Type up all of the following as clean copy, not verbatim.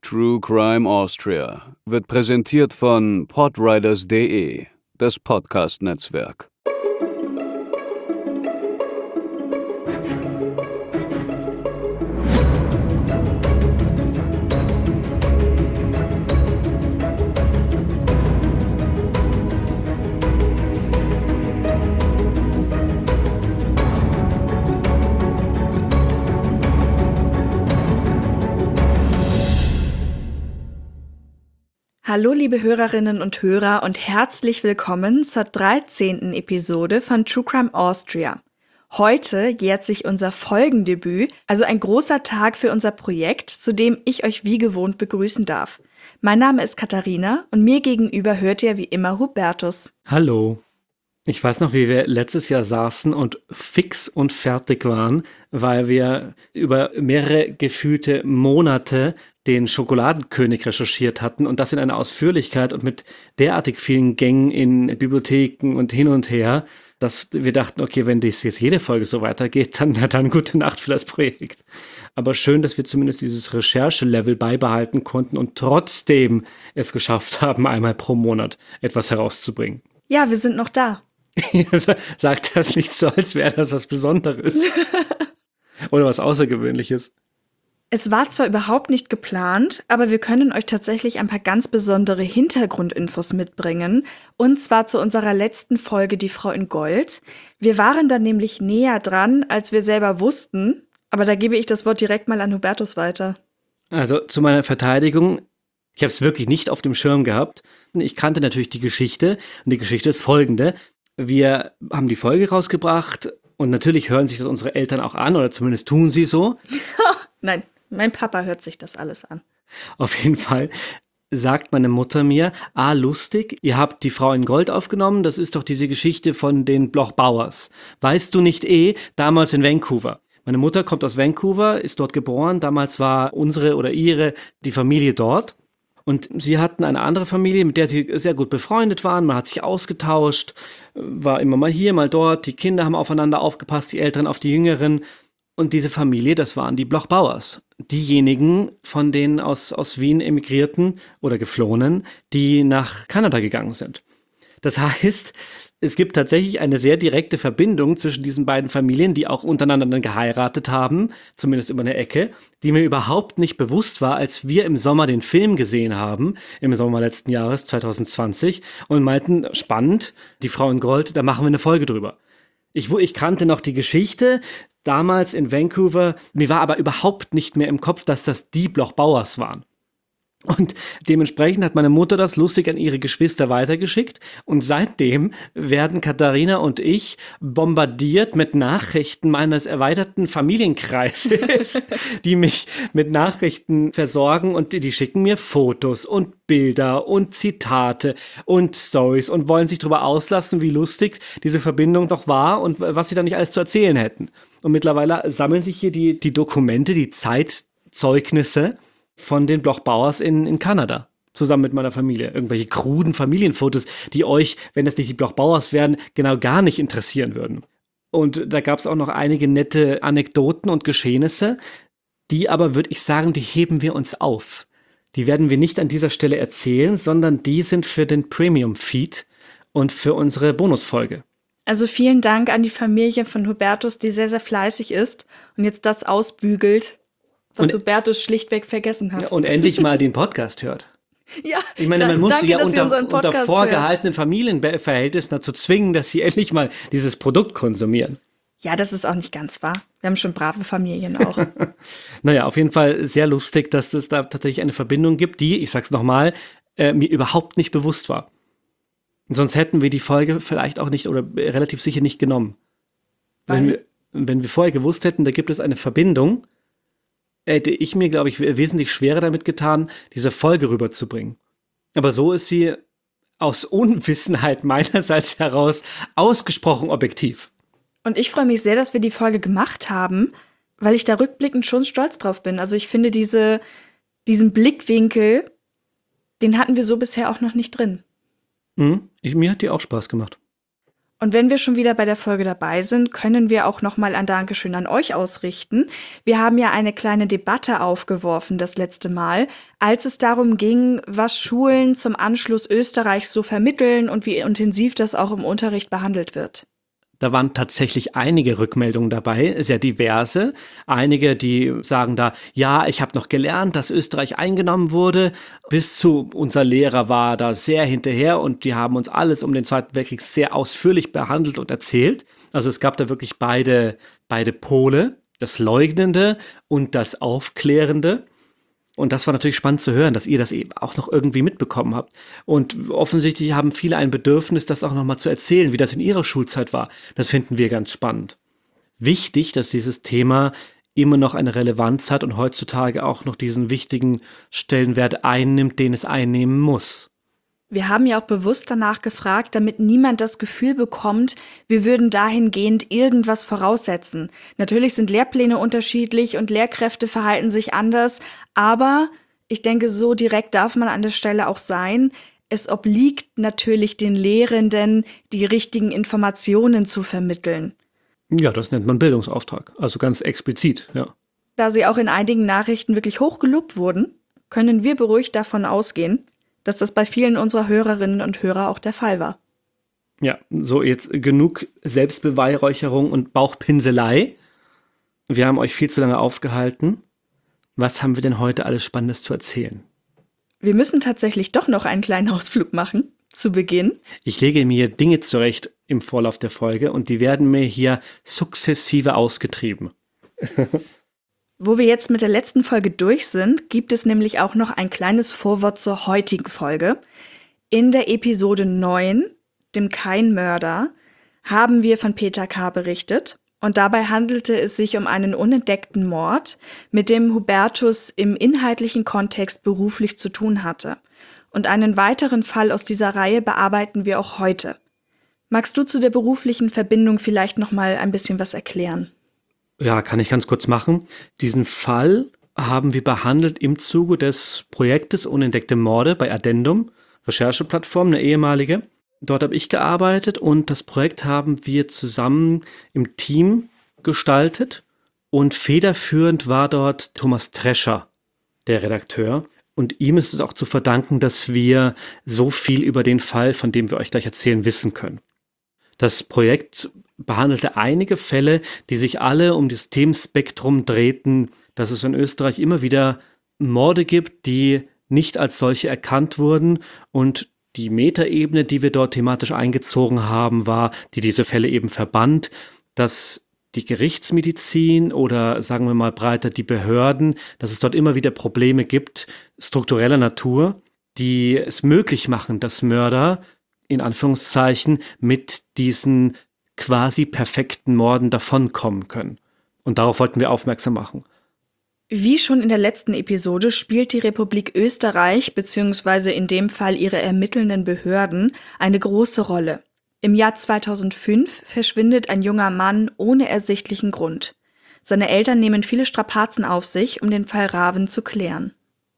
True Crime Austria wird präsentiert von podriders.de, das Podcast-Netzwerk. Hallo liebe Hörerinnen und Hörer und herzlich willkommen zur 13. Episode von True Crime Austria. Heute jährt sich unser Folgendebüt, also ein großer Tag für unser Projekt, zu dem ich euch wie gewohnt begrüßen darf. Mein Name ist Katharina und mir gegenüber hört ihr wie immer Hubertus. Hallo. Ich weiß noch, wie wir letztes Jahr saßen und fix und fertig waren, weil wir über mehrere gefühlte Monate den Schokoladenkönig recherchiert hatten und das in einer Ausführlichkeit und mit derartig vielen Gängen in Bibliotheken und hin und her, dass wir dachten, okay, wenn das jetzt jede Folge so weitergeht, dann gute Nacht für das Projekt. Aber schön, dass wir zumindest dieses Recherchelevel beibehalten konnten und trotzdem es geschafft haben, einmal pro Monat etwas herauszubringen. Ja, wir sind noch da. Sagt das nicht so, als wäre das was Besonderes. Oder was Außergewöhnliches. Es war zwar überhaupt nicht geplant, aber wir können euch tatsächlich ein paar ganz besondere Hintergrundinfos mitbringen. Und zwar zu unserer letzten Folge Die Frau in Gold. Wir waren da nämlich näher dran, als wir selber wussten. Aber da gebe ich das Wort direkt mal an Hubertus weiter. Also zu meiner Verteidigung, ich habe es wirklich nicht auf dem Schirm gehabt. Ich kannte natürlich die Geschichte und die Geschichte ist folgende. Wir haben die Folge rausgebracht und natürlich hören sich das unsere Eltern auch an oder zumindest tun sie so. Nein, mein Papa hört sich das alles an. Auf jeden Fall sagt meine Mutter mir, lustig, ihr habt die Frau in Gold aufgenommen, das ist doch diese Geschichte von den Bloch Bauers. Weißt du nicht damals in Vancouver. Meine Mutter kommt aus Vancouver, ist dort geboren, damals war unsere oder ihre, die Familie dort. Und sie hatten eine andere Familie, mit der sie sehr gut befreundet waren. Man hat sich ausgetauscht, war immer mal hier, mal dort. Die Kinder haben aufeinander aufgepasst, die Älteren auf die Jüngeren. Und diese Familie, das waren die Bloch Bauers. Diejenigen von denen aus Wien emigrierten oder geflohenen, die nach Kanada gegangen sind. Das heißt, es gibt tatsächlich eine sehr direkte Verbindung zwischen diesen beiden Familien, die auch untereinander dann geheiratet haben, zumindest über eine Ecke, die mir überhaupt nicht bewusst war, als wir im Sommer den Film gesehen haben, im Sommer letzten Jahres, 2020, und meinten, spannend, die Frau in Gold, da machen wir eine Folge drüber. Ich kannte noch die Geschichte, damals in Vancouver, mir war aber überhaupt nicht mehr im Kopf, dass das die Bloch Bauers waren. Und dementsprechend hat meine Mutter das lustig an ihre Geschwister weitergeschickt und seitdem werden Katharina und ich bombardiert mit Nachrichten meines erweiterten Familienkreises, die mich mit Nachrichten versorgen und die schicken mir Fotos und Bilder und Zitate und Stories und wollen sich darüber auslassen, wie lustig diese Verbindung doch war und was sie da nicht alles zu erzählen hätten. Und mittlerweile sammeln sich hier die Dokumente, die Zeitzeugnisse von den Bloch Bauers in Kanada, zusammen mit meiner Familie. Irgendwelche kruden Familienfotos, die euch, wenn das nicht die Bloch Bauers wären, genau gar nicht interessieren würden. Und da gab es auch noch einige nette Anekdoten und Geschehnisse, die aber, würde ich sagen, die heben wir uns auf. Die werden wir nicht an dieser Stelle erzählen, sondern die sind für den Premium-Feed und für unsere Bonusfolge. Also vielen Dank an die Familie von Hubertus, die sehr, sehr fleißig ist und jetzt das ausbügelt, was Hubertus schlichtweg vergessen hat. Ja, und endlich mal den Podcast hört. Ja, ich meine, man muss sie ja unter vorgehaltenen hört. Familienverhältnissen dazu zwingen, dass sie endlich mal dieses Produkt konsumieren. Ja, das ist auch nicht ganz wahr. Wir haben schon brave Familien auch. Naja, auf jeden Fall sehr lustig, dass es da tatsächlich eine Verbindung gibt, die, ich sag's nochmal, mir überhaupt nicht bewusst war. Sonst hätten wir die Folge vielleicht auch nicht oder relativ sicher nicht genommen. Wenn wir vorher gewusst hätten, da gibt es eine Verbindung, hätte ich mir, glaube ich, wesentlich schwerer damit getan, diese Folge rüberzubringen. Aber so ist sie aus Unwissenheit meinerseits heraus ausgesprochen objektiv. Und ich freue mich sehr, dass wir die Folge gemacht haben, weil ich da rückblickend schon stolz drauf bin. Also ich finde diesen Blickwinkel, den hatten wir so bisher auch noch nicht drin. Mir hat die auch Spaß gemacht. Und wenn wir schon wieder bei der Folge dabei sind, können wir auch nochmal ein Dankeschön an euch ausrichten. Wir haben ja eine kleine Debatte aufgeworfen das letzte Mal, als es darum ging, was Schulen zum Anschluss Österreichs so vermitteln und wie intensiv das auch im Unterricht behandelt wird. Da waren tatsächlich einige Rückmeldungen dabei, sehr diverse. Einige, die sagen da, ja, ich habe noch gelernt, dass Österreich eingenommen wurde, bis zu unser Lehrer war da sehr hinterher und die haben uns alles um den Zweiten Weltkrieg sehr ausführlich behandelt und erzählt. Also es gab da wirklich beide Pole, das Leugnende und das Aufklärende. Und das war natürlich spannend zu hören, dass ihr das eben auch noch irgendwie mitbekommen habt. Und offensichtlich haben viele ein Bedürfnis, das auch nochmal zu erzählen, wie das in ihrer Schulzeit war. Das finden wir ganz spannend. Wichtig, dass dieses Thema immer noch eine Relevanz hat und heutzutage auch noch diesen wichtigen Stellenwert einnimmt, den es einnehmen muss. Wir haben ja auch bewusst danach gefragt, damit niemand das Gefühl bekommt, wir würden dahingehend irgendwas voraussetzen. Natürlich sind Lehrpläne unterschiedlich und Lehrkräfte verhalten sich anders, aber ich denke, so direkt darf man an der Stelle auch sein. Es obliegt natürlich den Lehrenden, die richtigen Informationen zu vermitteln. Ja, das nennt man Bildungsauftrag, also ganz explizit, ja. Da sie auch in einigen Nachrichten wirklich hoch gelobt wurden, können wir beruhigt davon ausgehen, dass das bei vielen unserer Hörerinnen und Hörer auch der Fall war. Ja, so jetzt genug Selbstbeweihräucherung und Bauchpinselei. Wir haben euch viel zu lange aufgehalten. Was haben wir denn heute alles Spannendes zu erzählen? Wir müssen tatsächlich doch noch einen kleinen Ausflug machen, zu Beginn. Ich lege mir Dinge zurecht im Vorlauf der Folge und die werden mir hier sukzessive ausgetrieben. Wo wir jetzt mit der letzten Folge durch sind, gibt es nämlich auch noch ein kleines Vorwort zur heutigen Folge. In der Episode 9, dem Kein-Mörder, haben wir von Peter K. berichtet. Und dabei handelte es sich um einen unentdeckten Mord, mit dem Hubertus im inhaltlichen Kontext beruflich zu tun hatte. Und einen weiteren Fall aus dieser Reihe bearbeiten wir auch heute. Magst du zu der beruflichen Verbindung vielleicht noch mal ein bisschen was erklären? Ja, kann ich ganz kurz machen. Diesen Fall haben wir behandelt im Zuge des Projektes Unentdeckte Morde bei Addendum, Rechercheplattform, eine ehemalige. Dort habe ich gearbeitet und das Projekt haben wir zusammen im Team gestaltet und federführend war dort Thomas Trescher, der Redakteur. Und ihm ist es auch zu verdanken, dass wir so viel über den Fall, von dem wir euch gleich erzählen, wissen können. Das Projekt behandelte einige Fälle, die sich alle um das Themenspektrum drehten, dass es in Österreich immer wieder Morde gibt, die nicht als solche erkannt wurden und die Metaebene, die wir dort thematisch eingezogen haben, war, die diese Fälle eben verband, dass die Gerichtsmedizin oder sagen wir mal breiter die Behörden, dass es dort immer wieder Probleme gibt, struktureller Natur, die es möglich machen, dass Mörder in Anführungszeichen mit diesen quasi perfekten Morden davonkommen können. Und darauf wollten wir aufmerksam machen. Wie schon in der letzten Episode spielt die Republik Österreich bzw. in dem Fall ihre ermittelnden Behörden eine große Rolle. Im Jahr 2005 verschwindet ein junger Mann ohne ersichtlichen Grund. Seine Eltern nehmen viele Strapazen auf sich, um den Fall Raven zu klären.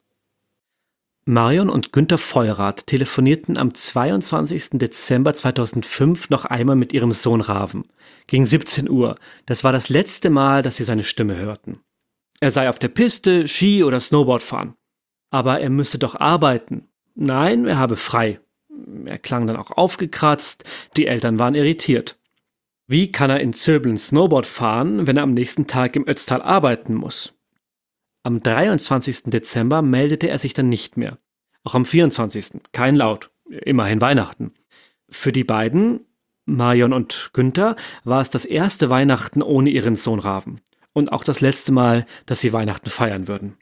Marion und Günther Vollrath telefonierten am 22. Dezember 2005 noch einmal mit ihrem Sohn Raven. Gegen 17 Uhr. Das war das letzte Mal, dass sie seine Stimme hörten. Er sei auf der Piste, Ski oder Snowboard fahren. Aber er müsse doch arbeiten. Nein, er habe frei. Er klang dann auch aufgekratzt, die Eltern waren irritiert. Wie kann er in Zöbeln Snowboard fahren, wenn er am nächsten Tag im Ötztal arbeiten muss? Am 23. Dezember meldete er sich dann nicht mehr. Auch am 24. kein Laut, immerhin Weihnachten. Für die beiden, Marion und Günther, war es das erste Weihnachten ohne ihren Sohn Raven. Und auch das letzte Mal, dass sie Weihnachten feiern würden.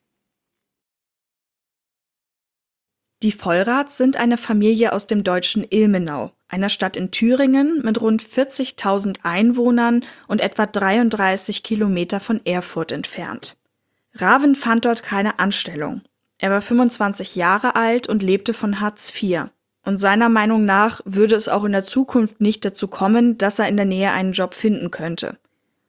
Die Vollraths sind eine Familie aus dem deutschen Ilmenau, einer Stadt in Thüringen mit rund 40.000 Einwohnern und etwa 33 Kilometer von Erfurt entfernt. Raven fand dort keine Anstellung. Er war 25 Jahre alt und lebte von Hartz IV. Und seiner Meinung nach würde es auch in der Zukunft nicht dazu kommen, dass er in der Nähe einen Job finden könnte.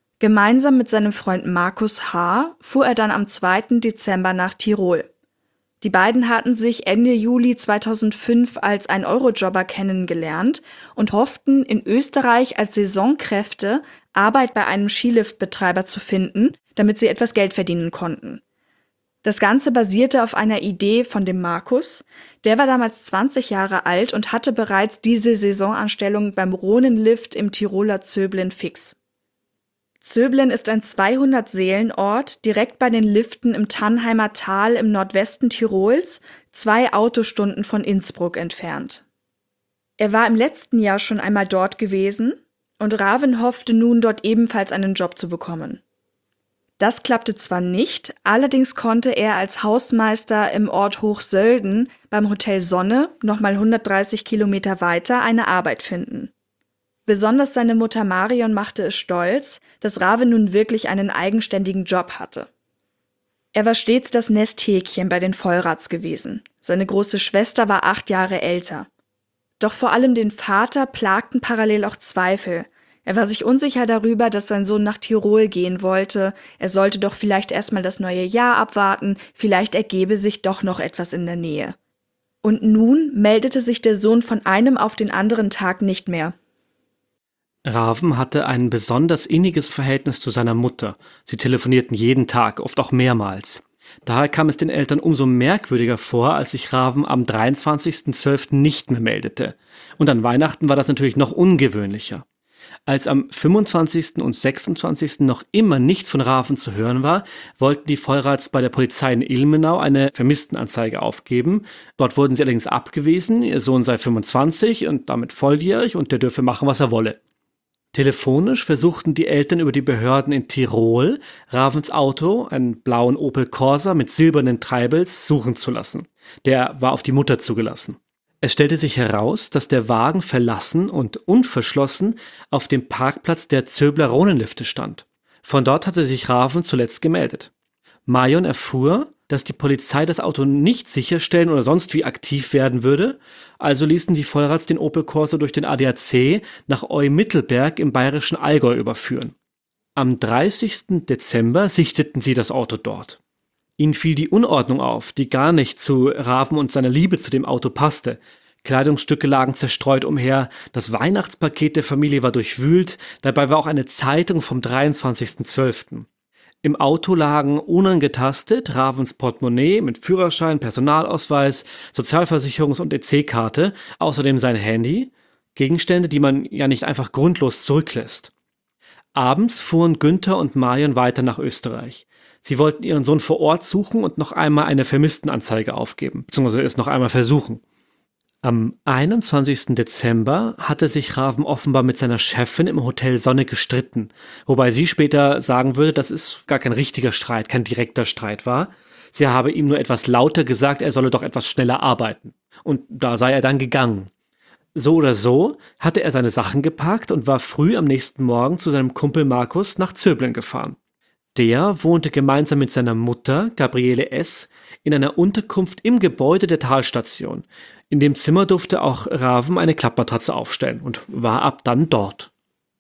Gemeinsam mit seinem Freund Markus H. fuhr er dann am 2. Dezember nach Tirol. Die beiden hatten sich Ende Juli 2005 als 1-Euro-Jobber kennengelernt und hofften, in Österreich als Saisonkräfte Arbeit bei einem Skiliftbetreiber zu finden, damit sie etwas Geld verdienen konnten. Das Ganze basierte auf einer Idee von dem Markus. Der war damals 20 Jahre alt und hatte bereits diese Saisonanstellung beim Rhonenlift im Tiroler Zöblen fix. Zöblen ist ein 200-Seelen-Ort direkt bei den Liften im Tannheimer Tal im Nordwesten Tirols, 2 Autostunden von Innsbruck entfernt. Er war im letzten Jahr schon einmal dort gewesen und Raven hoffte nun, dort ebenfalls einen Job zu bekommen. Das klappte zwar nicht, allerdings konnte er als Hausmeister im Ort Hochsölden beim Hotel Sonne, nochmal 130 Kilometer weiter, eine Arbeit finden. Besonders seine Mutter Marion machte es stolz, dass Raven nun wirklich einen eigenständigen Job hatte. Er war stets das Nesthäkchen bei den Vollrats gewesen. Seine große Schwester war 8 Jahre älter. Doch vor allem den Vater plagten parallel auch Zweifel. Er war sich unsicher darüber, dass sein Sohn nach Tirol gehen wollte. Er sollte doch vielleicht erstmal das neue Jahr abwarten, vielleicht ergebe sich doch noch etwas in der Nähe. Und nun meldete sich der Sohn von einem auf den anderen Tag nicht mehr. Raven hatte ein besonders inniges Verhältnis zu seiner Mutter. Sie telefonierten jeden Tag, oft auch mehrmals. Daher kam es den Eltern umso merkwürdiger vor, als sich Raven am 23.12. nicht mehr meldete. Und an Weihnachten war das natürlich noch ungewöhnlicher. Als am 25. und 26. noch immer nichts von Raven zu hören war, wollten die Vollrats bei der Polizei in Ilmenau eine Vermisstenanzeige aufgeben. Dort wurden sie allerdings abgewiesen, ihr Sohn sei 25 und damit volljährig und der dürfe machen, was er wolle. Telefonisch versuchten die Eltern über die Behörden in Tirol, Ravens Auto, einen blauen Opel Corsa mit silbernen Treibels, suchen zu lassen. Der war auf die Mutter zugelassen. Es stellte sich heraus, dass der Wagen verlassen und unverschlossen auf dem Parkplatz der Zöbler Rhonenlifte stand. Von dort hatte sich Raven zuletzt gemeldet. Marion erfuhr, dass die Polizei das Auto nicht sicherstellen oder sonst wie aktiv werden würde, also ließen die Vollrats den Opel Corsa durch den ADAC nach Eu-Mittelberg im bayerischen Allgäu überführen. Am 30. Dezember sichteten sie das Auto dort. Ihnen fiel die Unordnung auf, die gar nicht zu Raven und seiner Liebe zu dem Auto passte. Kleidungsstücke lagen zerstreut umher, das Weihnachtspaket der Familie war durchwühlt, dabei war auch eine Zeitung vom 23.12. Im Auto lagen unangetastet Ravens Portemonnaie mit Führerschein, Personalausweis, Sozialversicherungs- und EC-Karte, außerdem sein Handy, Gegenstände, die man ja nicht einfach grundlos zurücklässt. Abends fuhren Günther und Marion weiter nach Österreich. Sie wollten ihren Sohn vor Ort suchen und noch einmal eine Vermisstenanzeige aufgeben, beziehungsweise es noch einmal versuchen. Am 21. Dezember hatte sich Raven offenbar mit seiner Chefin im Hotel Sonne gestritten, wobei sie später sagen würde, dass es gar kein richtiger Streit, kein direkter Streit war. Sie habe ihm nur etwas lauter gesagt, er solle doch etwas schneller arbeiten. Und da sei er dann gegangen. So oder so hatte er seine Sachen gepackt und war früh am nächsten Morgen zu seinem Kumpel Markus nach Zöblen gefahren. Der wohnte gemeinsam mit seiner Mutter, Gabriele S., in einer Unterkunft im Gebäude der Talstation. In dem Zimmer durfte auch Raven eine Klappmatratze aufstellen und war ab dann dort.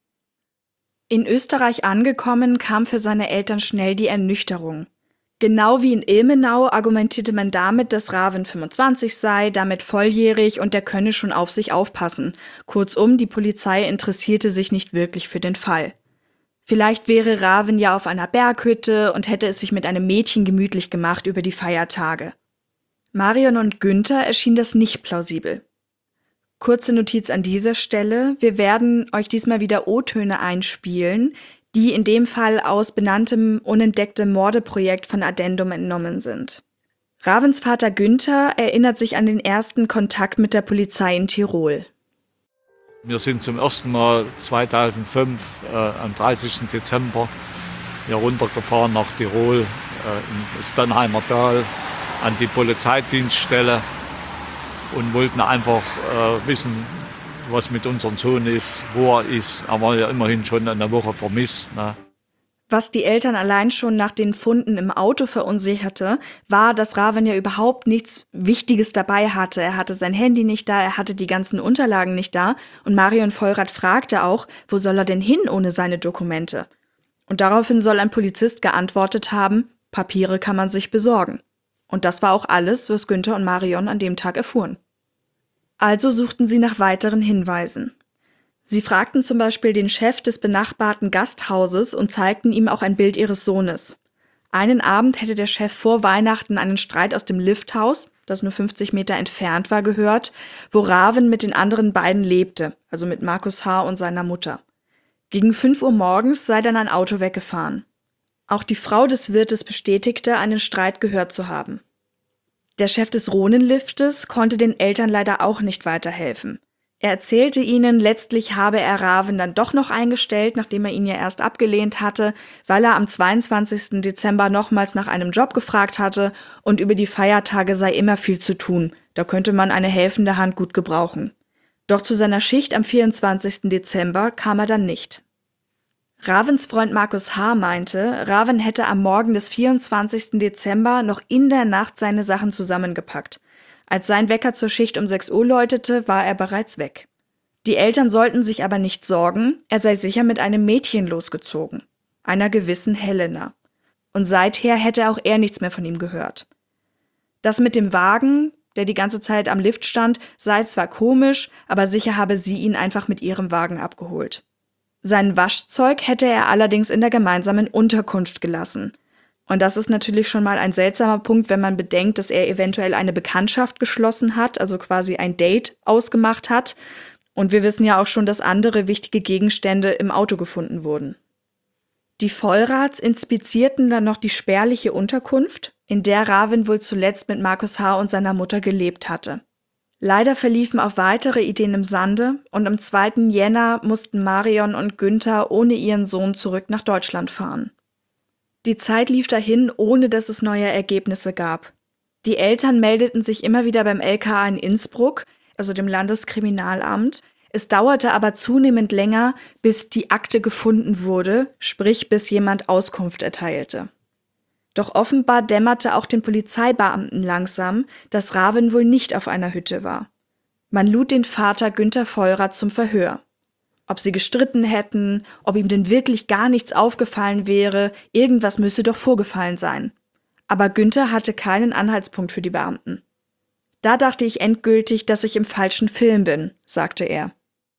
In Österreich angekommen, kam für seine Eltern schnell die Ernüchterung. Genau wie in Ilmenau argumentierte man damit, dass Raven 25 sei, damit volljährig und der könne schon auf sich aufpassen. Kurzum, die Polizei interessierte sich nicht wirklich für den Fall. Vielleicht wäre Raven ja auf einer Berghütte und hätte es sich mit einem Mädchen gemütlich gemacht über die Feiertage. Marion und Günther erschien das nicht plausibel. Kurze Notiz an dieser Stelle, wir werden euch diesmal wieder O-Töne einspielen, die in dem Fall aus benanntem unentdecktem Mordeprojekt von Addendum entnommen sind. Ravens Vater Günther erinnert sich an den ersten Kontakt mit der Polizei in Tirol. Wir sind zum ersten Mal 2005 am 30. Dezember hier runtergefahren nach Tirol, ins Tannheimer Tal, an die Polizeidienststelle und wollten einfach wissen, was mit unserem Sohn ist, wo er ist. Er war ja immerhin schon eine Woche vermisst. Ne? Was die Eltern allein schon nach den Funden im Auto verunsicherte, war, dass Raven ja überhaupt nichts Wichtiges dabei hatte. Er hatte sein Handy nicht da, er hatte die ganzen Unterlagen nicht da und Marion Vollrath fragte auch, wo soll er denn hin ohne seine Dokumente? Und daraufhin soll ein Polizist geantwortet haben, Papiere kann man sich besorgen. Und das war auch alles, was Günther und Marion an dem Tag erfuhren. Also suchten sie nach weiteren Hinweisen. Sie fragten zum Beispiel den Chef des benachbarten Gasthauses und zeigten ihm auch ein Bild ihres Sohnes. Einen Abend hätte der Chef vor Weihnachten einen Streit aus dem Lifthaus, das nur 50 Meter entfernt war, gehört, wo Raven mit den anderen beiden lebte, also mit Markus H. und seiner Mutter. Gegen 5 Uhr morgens sei dann ein Auto weggefahren. Auch die Frau des Wirtes bestätigte, einen Streit gehört zu haben. Der Chef des Rohnenliftes konnte den Eltern leider auch nicht weiterhelfen. Er erzählte ihnen, letztlich habe er Raven dann doch noch eingestellt, nachdem er ihn ja erst abgelehnt hatte, weil er am 22. Dezember nochmals nach einem Job gefragt hatte und über die Feiertage sei immer viel zu tun. Da könnte man eine helfende Hand gut gebrauchen. Doch zu seiner Schicht am 24. Dezember kam er dann nicht. Ravens Freund Markus H. meinte, Raven hätte am Morgen des 24. Dezember noch in der Nacht seine Sachen zusammengepackt. Als sein Wecker zur Schicht um 6 Uhr läutete, war er bereits weg. Die Eltern sollten sich aber nicht sorgen, er sei sicher mit einem Mädchen losgezogen, einer gewissen Helena. Und seither hätte auch er nichts mehr von ihm gehört. Das mit dem Wagen, der die ganze Zeit am Lift stand, sei zwar komisch, aber sicher habe sie ihn einfach mit ihrem Wagen abgeholt. Sein Waschzeug hätte er allerdings in der gemeinsamen Unterkunft gelassen. Und das ist natürlich schon mal ein seltsamer Punkt, wenn man bedenkt, dass er eventuell eine Bekanntschaft geschlossen hat, also quasi ein Date ausgemacht hat. Und wir wissen ja auch schon, dass andere wichtige Gegenstände im Auto gefunden wurden. Die Vollrats inspizierten dann noch die spärliche Unterkunft, in der Raven wohl zuletzt mit Markus H. und seiner Mutter gelebt hatte. Leider verliefen auch weitere Ideen im Sande und am 2. Jänner mussten Marion und Günther ohne ihren Sohn zurück nach Deutschland fahren. Die Zeit lief dahin, ohne dass es neue Ergebnisse gab. Die Eltern meldeten sich immer wieder beim LKA in Innsbruck, also dem Landeskriminalamt. Es dauerte aber zunehmend länger, bis die Akte gefunden wurde, sprich bis jemand Auskunft erteilte. Doch offenbar dämmerte auch den Polizeibeamten langsam, dass Raven wohl nicht auf einer Hütte war. Man lud den Vater Günther Vollrath zum Verhör. Ob sie gestritten hätten, ob ihm denn wirklich gar nichts aufgefallen wäre, irgendwas müsse doch vorgefallen sein. Aber Günther hatte keinen Anhaltspunkt für die Beamten. Da dachte ich endgültig, dass ich im falschen Film bin, sagte er.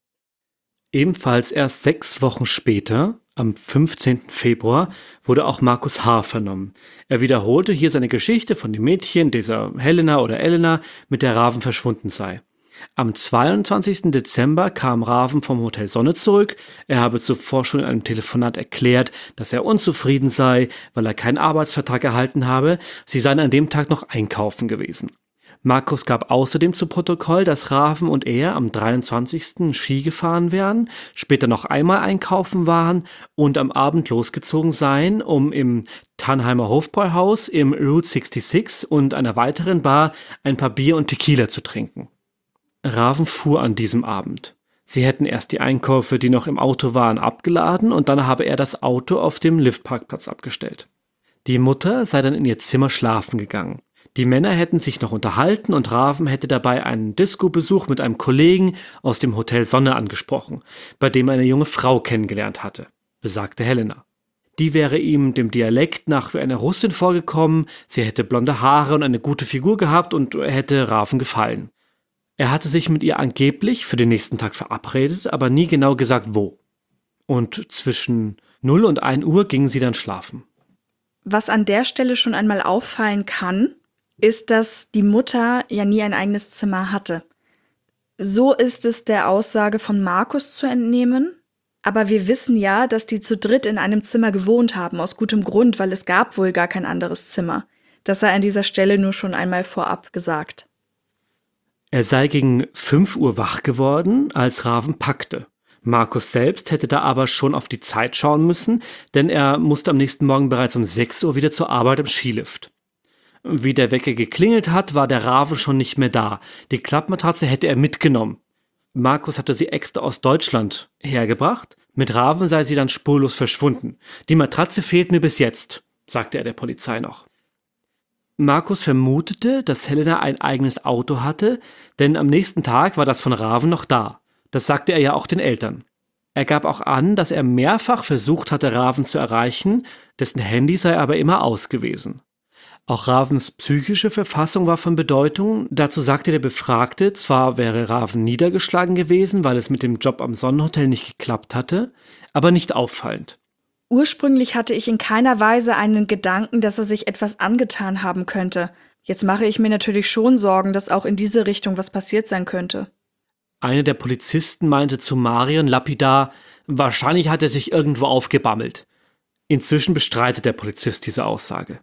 Ebenfalls erst 6 Wochen später, am 15. Februar, wurde auch Markus H. vernommen. Er wiederholte hier seine Geschichte von dem Mädchen, dieser Helena oder Elena, mit der Raven verschwunden sei. Am 22. Dezember kam Raven vom Hotel Sonne zurück. Er habe zuvor schon in einem Telefonat erklärt, dass er unzufrieden sei, weil er keinen Arbeitsvertrag erhalten habe. Sie seien an dem Tag noch einkaufen gewesen. Markus gab außerdem zu Protokoll, dass Raven und er am 23. Ski gefahren wären, später noch einmal einkaufen waren und am Abend losgezogen seien, um im Tannheimer Hofbräuhaus, im Route 66 und einer weiteren Bar ein paar Bier und Tequila zu trinken. Raven fuhr an diesem Abend. Sie hätten erst die Einkäufe, die noch im Auto waren, abgeladen und dann habe er das Auto auf dem Liftparkplatz abgestellt. Die Mutter sei dann in ihr Zimmer schlafen gegangen. Die Männer hätten sich noch unterhalten und Raven hätte dabei einen Disco-Besuch mit einem Kollegen aus dem Hotel Sonne angesprochen, bei dem er eine junge Frau kennengelernt hatte, besagte Helena. Die wäre ihm dem Dialekt nach wie eine Russin vorgekommen, sie hätte blonde Haare und eine gute Figur gehabt und er hätte Raven gefallen. Er hatte sich mit ihr angeblich für den nächsten Tag verabredet, aber nie genau gesagt, wo. Und zwischen 0 und 1 Uhr gingen sie dann schlafen. Was an der Stelle schon einmal auffallen kann, ist, dass die Mutter ja nie ein eigenes Zimmer hatte. So ist es der Aussage von Markus zu entnehmen. Aber wir wissen ja, dass die zu dritt in einem Zimmer gewohnt haben, aus gutem Grund, weil es gab wohl gar kein anderes Zimmer. Das sei an dieser Stelle nur schon einmal vorab gesagt. Er sei gegen 5 Uhr wach geworden, als Raven packte. Markus selbst hätte da aber schon auf die Zeit schauen müssen, denn er musste am nächsten Morgen bereits um 6 Uhr wieder zur Arbeit im Skilift. Wie der Wecker geklingelt hat, war der Raven schon nicht mehr da. Die Klappmatratze hätte er mitgenommen. Markus hatte sie extra aus Deutschland hergebracht. Mit Raven sei sie dann spurlos verschwunden. Die Matratze fehlt mir bis jetzt, sagte er der Polizei noch. Markus vermutete, dass Helena ein eigenes Auto hatte, denn am nächsten Tag war das von Raven noch da. Das sagte er ja auch den Eltern. Er gab auch an, dass er mehrfach versucht hatte, Raven zu erreichen, dessen Handy sei aber immer aus gewesen. Auch Ravens psychische Verfassung war von Bedeutung. Dazu sagte der Befragte, zwar wäre Raven niedergeschlagen gewesen, weil es mit dem Job am Sonnenhotel nicht geklappt hatte, aber nicht auffallend. Ursprünglich hatte ich in keiner Weise einen Gedanken, dass er sich etwas angetan haben könnte. Jetzt mache ich mir natürlich schon Sorgen, dass auch in diese Richtung was passiert sein könnte. Einer der Polizisten meinte zu Marion lapidar, wahrscheinlich hat er sich irgendwo aufgebammelt. Inzwischen bestreitet der Polizist diese Aussage.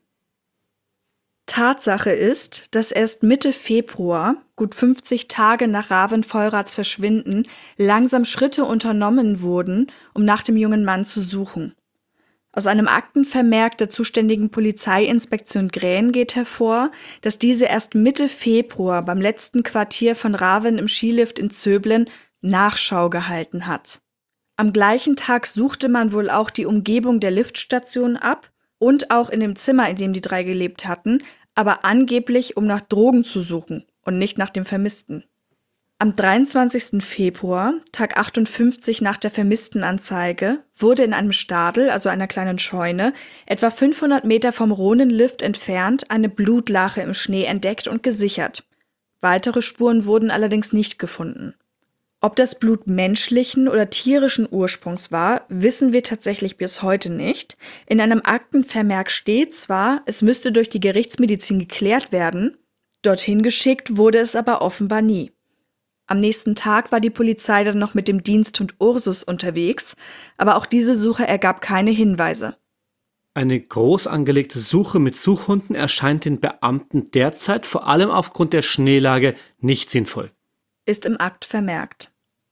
Tatsache ist, dass erst Mitte Februar, gut 50 Tage nach Raven Vollraths Verschwinden, langsam Schritte unternommen wurden, um nach dem jungen Mann zu suchen. Aus einem Aktenvermerk der zuständigen Polizeiinspektion Gräen geht hervor, dass diese erst Mitte Februar beim letzten Quartier von Raven im Skilift in Zöblen Nachschau gehalten hat. Am gleichen Tag suchte man wohl auch die Umgebung der Liftstation ab und auch in dem Zimmer, in dem die drei gelebt hatten, aber angeblich, um nach Drogen zu suchen und nicht nach dem Vermissten. Am 23. Februar, Tag 58 nach der Vermisstenanzeige, wurde in einem Stadel, also einer kleinen Scheune, etwa 500 Meter vom Rhonenlift entfernt eine Blutlache im Schnee entdeckt und gesichert. Weitere Spuren wurden allerdings nicht gefunden. Ob das Blut menschlichen oder tierischen Ursprungs war, wissen wir tatsächlich bis heute nicht. In einem Aktenvermerk steht zwar, es müsste durch die Gerichtsmedizin geklärt werden, dorthin geschickt wurde es aber offenbar nie. Am nächsten Tag war die Polizei dann noch mit dem Diensthund Ursus unterwegs, aber auch diese Suche ergab keine Hinweise. Eine groß angelegte Suche mit Suchhunden erscheint den Beamten derzeit vor allem aufgrund der Schneelage nicht sinnvoll. Ist im Akt vermerkt.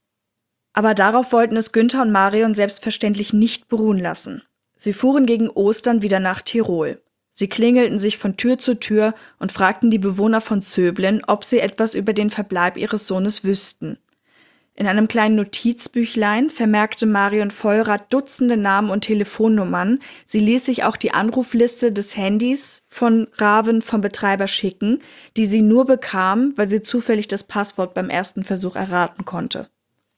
Aber darauf wollten es Günther und Marion selbstverständlich nicht beruhen lassen. Sie fuhren gegen Ostern wieder nach Tirol. Sie klingelten sich von Tür zu Tür und fragten die Bewohner von Zöblen, ob sie etwas über den Verbleib ihres Sohnes wüssten. In einem kleinen Notizbüchlein vermerkte Marion Vollrath Dutzende Namen und Telefonnummern. Sie ließ sich auch die Anrufliste des Handys von Raven vom Betreiber schicken, die sie nur bekam, weil sie zufällig das Passwort beim ersten Versuch erraten konnte.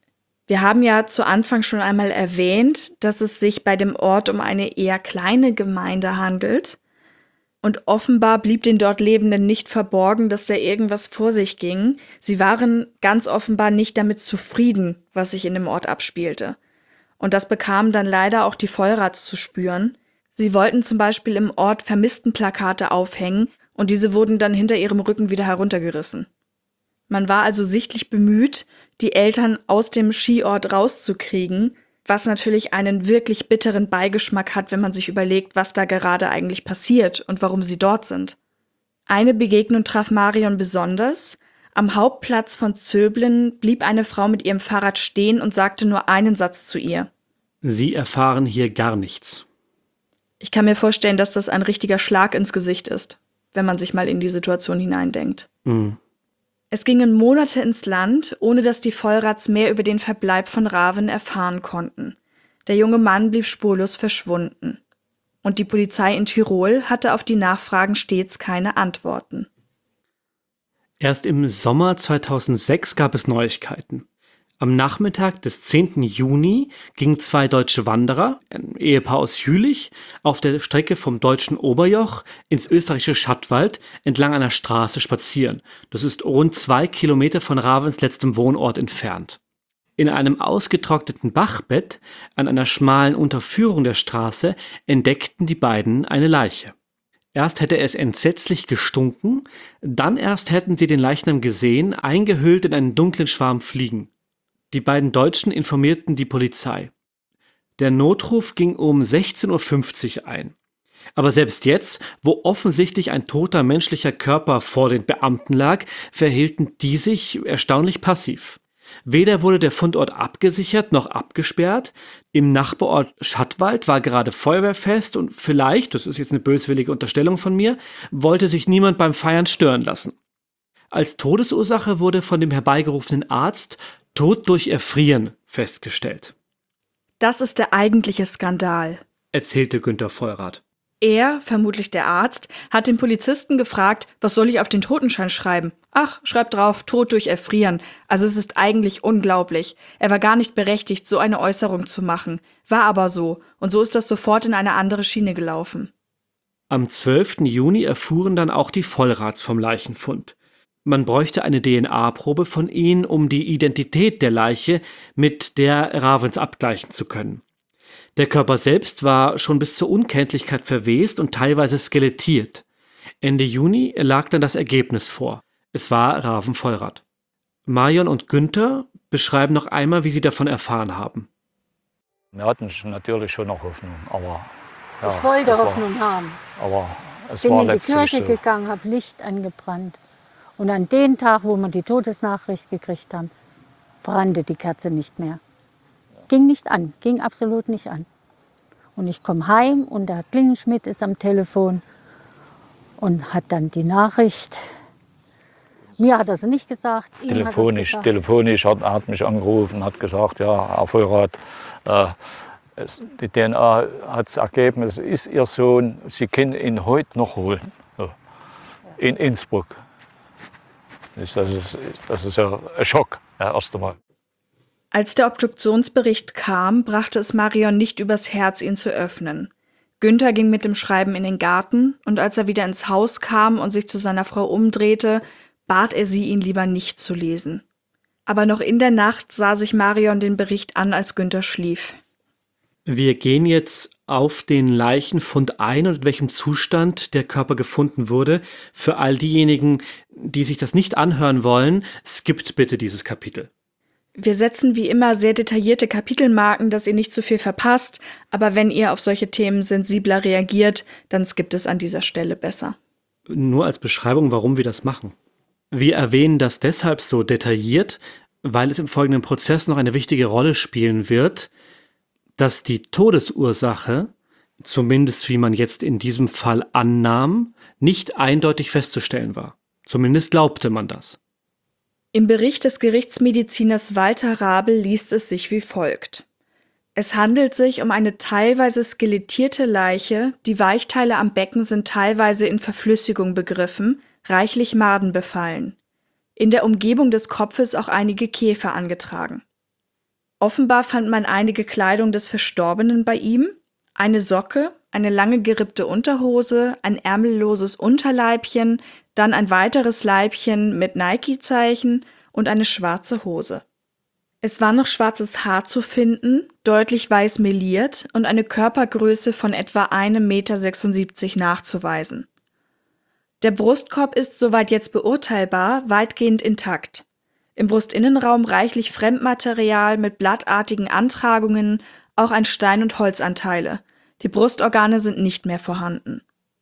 Wir haben ja zu Anfang schon einmal erwähnt, dass es sich bei dem Ort um eine eher kleine Gemeinde handelt. Und offenbar blieb den dort Lebenden nicht verborgen, dass da irgendwas vor sich ging. Sie waren ganz offenbar nicht damit zufrieden, was sich in dem Ort abspielte. Und das bekamen dann leider auch die Vollraths zu spüren. Sie wollten zum Beispiel im Ort Vermisstenplakate aufhängen und diese wurden dann hinter ihrem Rücken wieder heruntergerissen. Man war also sichtlich bemüht, die Eltern aus dem Skiort rauszukriegen, was natürlich einen wirklich bitteren Beigeschmack hat, wenn man sich überlegt, was da gerade eigentlich passiert und warum sie dort sind. Eine Begegnung traf Marion besonders. Am Hauptplatz von Zöblen blieb eine Frau mit ihrem Fahrrad stehen und sagte nur einen Satz zu ihr. Sie erfahren hier gar nichts. Ich kann mir vorstellen, dass das ein richtiger Schlag ins Gesicht ist, wenn man sich mal in die Situation hineindenkt. Es gingen Monate ins Land, ohne dass die Vollraths mehr über den Verbleib von Raven erfahren konnten. Der junge Mann blieb spurlos verschwunden. Und die Polizei in Tirol hatte auf die Nachfragen stets keine Antworten. Erst im Sommer 2006 gab es Neuigkeiten. Am Nachmittag des 10. Juni gingen zwei deutsche Wanderer, ein Ehepaar aus Jülich, auf der Strecke vom deutschen Oberjoch ins österreichische Schattwald entlang einer Straße spazieren. Das ist rund 2 Kilometer von Ravens letztem Wohnort entfernt. In einem ausgetrockneten Bachbett an einer schmalen Unterführung der Straße entdeckten die beiden eine Leiche. Erst hätte es entsetzlich gestunken, dann erst hätten sie den Leichnam gesehen, eingehüllt in einen dunklen Schwarm Fliegen. Die beiden Deutschen informierten die Polizei. Der Notruf ging um 16:50 Uhr ein. Aber selbst jetzt, wo offensichtlich ein toter menschlicher Körper vor den Beamten lag, verhielten die sich erstaunlich passiv. Weder wurde der Fundort abgesichert noch abgesperrt. Im Nachbarort Schattwald war gerade Feuerwehrfest und vielleicht, das ist jetzt eine böswillige Unterstellung von mir, wollte sich niemand beim Feiern stören lassen. Als Todesursache wurde von dem herbeigerufenen Arzt Tod durch Erfrieren festgestellt. Das ist der eigentliche Skandal, erzählte Günther Vollrath. Er, vermutlich der Arzt, hat den Polizisten gefragt, was soll ich auf den Totenschein schreiben? Ach, schreib drauf, Tod durch Erfrieren. Also es ist eigentlich unglaublich. Er war gar nicht berechtigt, so eine Äußerung zu machen. War aber so. Und so ist das sofort in eine andere Schiene gelaufen. Am 12. Juni erfuhren dann auch die Vollrats vom Leichenfund. Man bräuchte eine DNA-Probe von ihnen, um die Identität der Leiche mit der Ravens abgleichen zu können. Der Körper selbst war schon bis zur Unkenntlichkeit verwest und teilweise skelettiert. Ende Juni lag dann das Ergebnis vor. Es war Raven Vollrath. Marion und Günther beschreiben noch einmal, wie sie davon erfahren haben. Wir hatten natürlich schon noch Hoffnung, aber ja, ich wollte Hoffnung haben. Aber es Bin war in die letztlich Kirche so. gegangen, habe Licht angebrannt. Und an dem Tag, wo wir die Todesnachricht gekriegt haben, brannte die Kerze nicht mehr. Ging nicht an, ging absolut nicht an. Und ich komme heim und der Klingenschmidt ist am Telefon und hat dann die Nachricht. Mir hat er sie nicht gesagt, ihm Telefonisch hat er hat mich angerufen, hat gesagt, ja, Herr Vollrath, die DNA hat das Ergebnis, es ist Ihr Sohn, Sie können ihn heute noch holen, so, in Innsbruck. Das ist ja ein Schock, das erste Mal. Als der Obduktionsbericht kam, brachte es Marion nicht übers Herz, ihn zu öffnen. Günther ging mit dem Schreiben in den Garten und als er wieder ins Haus kam und sich zu seiner Frau umdrehte, bat er sie, ihn lieber nicht zu lesen. Aber noch in der Nacht sah sich Marion den Bericht an, als Günther schlief. Wir gehen jetzt auf den Leichenfund ein und in welchem Zustand der Körper gefunden wurde. Für all diejenigen, die sich das nicht anhören wollen, skippt bitte dieses Kapitel. Wir setzen wie immer sehr detaillierte Kapitelmarken, dass ihr nicht zu viel verpasst, aber wenn ihr auf solche Themen sensibler reagiert, dann skippt es an dieser Stelle besser. Nur als Beschreibung, warum wir das machen. Wir erwähnen das deshalb so detailliert, weil es im folgenden Prozess noch eine wichtige Rolle spielen wird, dass die Todesursache, zumindest wie man jetzt in diesem Fall annahm, nicht eindeutig festzustellen war. Zumindest glaubte man das. Im Bericht des Gerichtsmediziners Walter Rabel liest es sich wie folgt. Es handelt sich um eine teilweise skelettierte Leiche, die Weichteile am Becken sind teilweise in Verflüssigung begriffen, reichlich Maden befallen. In der Umgebung des Kopfes auch einige Käfer angetragen. Offenbar fand man einige Kleidung des Verstorbenen bei ihm, eine Socke, eine lange gerippte Unterhose, ein ärmelloses Unterleibchen, dann ein weiteres Leibchen mit Nike-Zeichen und eine schwarze Hose. Es war noch schwarzes Haar zu finden, deutlich weiß meliert und eine Körpergröße von etwa 1,76 Meter nachzuweisen. Der Brustkorb ist, soweit jetzt beurteilbar, weitgehend intakt. Im Brustinnenraum reichlich Fremdmaterial mit blattartigen Antragungen, auch ein Stein- und Holzanteile. Die Brustorgane sind nicht mehr vorhanden.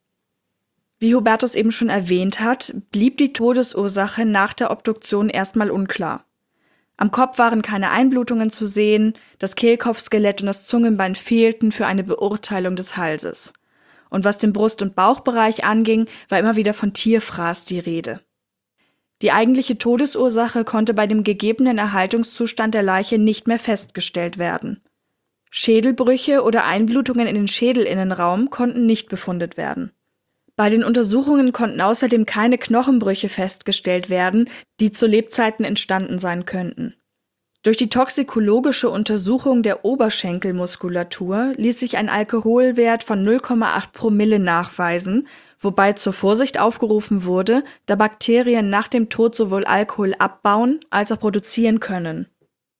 Wie Hubertus eben schon erwähnt hat, blieb die Todesursache nach der Obduktion erstmal unklar. Am Kopf waren keine Einblutungen zu sehen, das Kehlkopfskelett und das Zungenbein fehlten für eine Beurteilung des Halses. Und was den Brust- und Bauchbereich anging, war immer wieder von Tierfraß die Rede. Die eigentliche Todesursache konnte bei dem gegebenen Erhaltungszustand der Leiche nicht mehr festgestellt werden. Schädelbrüche oder Einblutungen in den Schädelinnenraum konnten nicht befundet werden. Bei den Untersuchungen konnten außerdem keine Knochenbrüche festgestellt werden, die zu Lebzeiten entstanden sein könnten. Durch die toxikologische Untersuchung der Oberschenkelmuskulatur ließ sich ein Alkoholwert von 0,8 Promille nachweisen, wobei zur Vorsicht aufgerufen wurde, da Bakterien nach dem Tod sowohl Alkohol abbauen als auch produzieren können.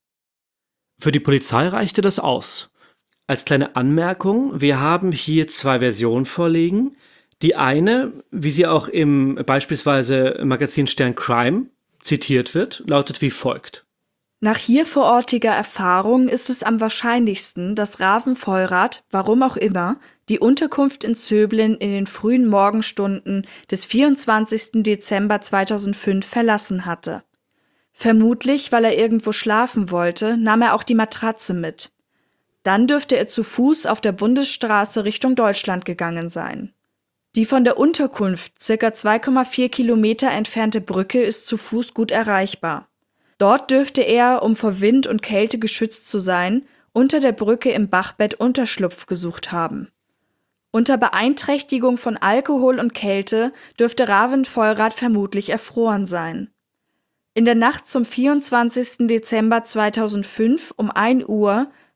Für die Polizei reichte das aus. Als kleine Anmerkung, wir haben hier 2 Versionen vorliegen. Die eine, wie sie auch im beispielsweise Magazin Stern Crime zitiert wird, lautet wie folgt. Nach hier vorortiger Erfahrung ist es am wahrscheinlichsten, dass Raven Vollrath, warum auch immer, die Unterkunft in Zöblin in den frühen Morgenstunden des 24. Dezember 2005 verlassen hatte. Vermutlich, weil er irgendwo schlafen wollte, nahm er auch die Matratze mit. Dann dürfte er zu Fuß auf der Bundesstraße Richtung Deutschland gegangen sein. Die von der Unterkunft ca. 2,4 Kilometer entfernte Brücke ist zu Fuß gut erreichbar. Dort dürfte er, um vor Wind und Kälte geschützt zu sein, unter der Brücke im Bachbett Unterschlupf gesucht haben. Unter Beeinträchtigung von Alkohol und Kälte dürfte Raven Vollrath vermutlich erfroren sein. In der Nacht zum 24. Dezember 2005 um 1 Uhr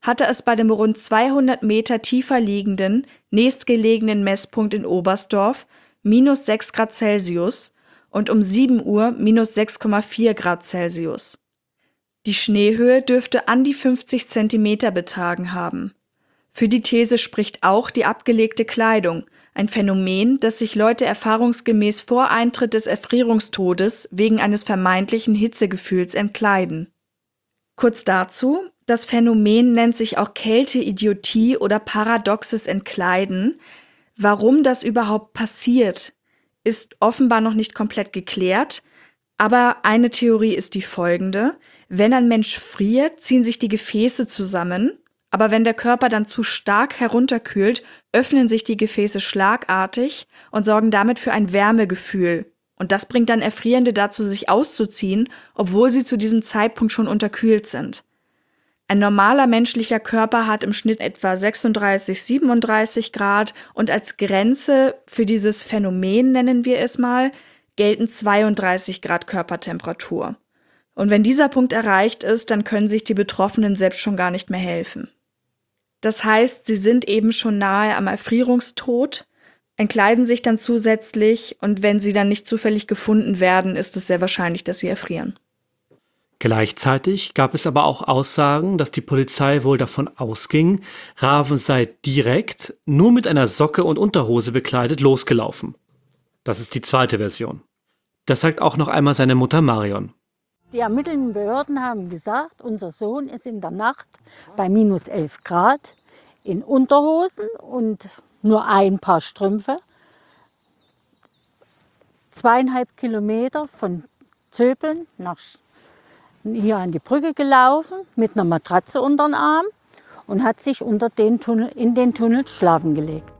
hatte es bei dem rund 200 Meter tiefer liegenden, nächstgelegenen Messpunkt in Oberstdorf minus 6 Grad Celsius und um 7 Uhr minus 6,4 Grad Celsius. Die Schneehöhe dürfte an die 50 Zentimeter betragen haben. Für die These spricht auch die abgelegte Kleidung, ein Phänomen, das sich Leute erfahrungsgemäß vor Eintritt des Erfrierungstodes wegen eines vermeintlichen Hitzegefühls entkleiden. Kurz dazu, das Phänomen nennt sich auch Kälteidiotie oder paradoxes Entkleiden. Warum das überhaupt passiert, ist offenbar noch nicht komplett geklärt, aber eine Theorie ist die folgende: Wenn ein Mensch friert, ziehen sich die Gefäße zusammen, aber wenn der Körper dann zu stark herunterkühlt, öffnen sich die Gefäße schlagartig und sorgen damit für ein Wärmegefühl. Und das bringt dann Erfrierende dazu, sich auszuziehen, obwohl sie zu diesem Zeitpunkt schon unterkühlt sind. Ein normaler menschlicher Körper hat im Schnitt etwa 36, 37 Grad und als Grenze für dieses Phänomen, nennen wir es mal, gelten 32 Grad Körpertemperatur. Und wenn dieser Punkt erreicht ist, dann können sich die Betroffenen selbst schon gar nicht mehr helfen. Das heißt, sie sind eben schon nahe am Erfrierungstod, entkleiden sich dann zusätzlich und wenn sie dann nicht zufällig gefunden werden, ist es sehr wahrscheinlich, dass sie erfrieren. Gleichzeitig gab es aber auch Aussagen, dass die Polizei wohl davon ausging, Raven sei direkt, nur mit einer Socke und Unterhose bekleidet, losgelaufen. Das ist die zweite Version. Das sagt auch noch einmal seine Mutter Marion. Die ermittelnden Behörden haben gesagt, unser Sohn ist in der Nacht bei minus 11 Grad in Unterhosen und nur ein Paar Strümpfe 2,5 Kilometer von Zöpeln nach hier an die Brücke gelaufen mit einer Matratze unter den Arm und hat sich in den Tunnel schlafen gelegt.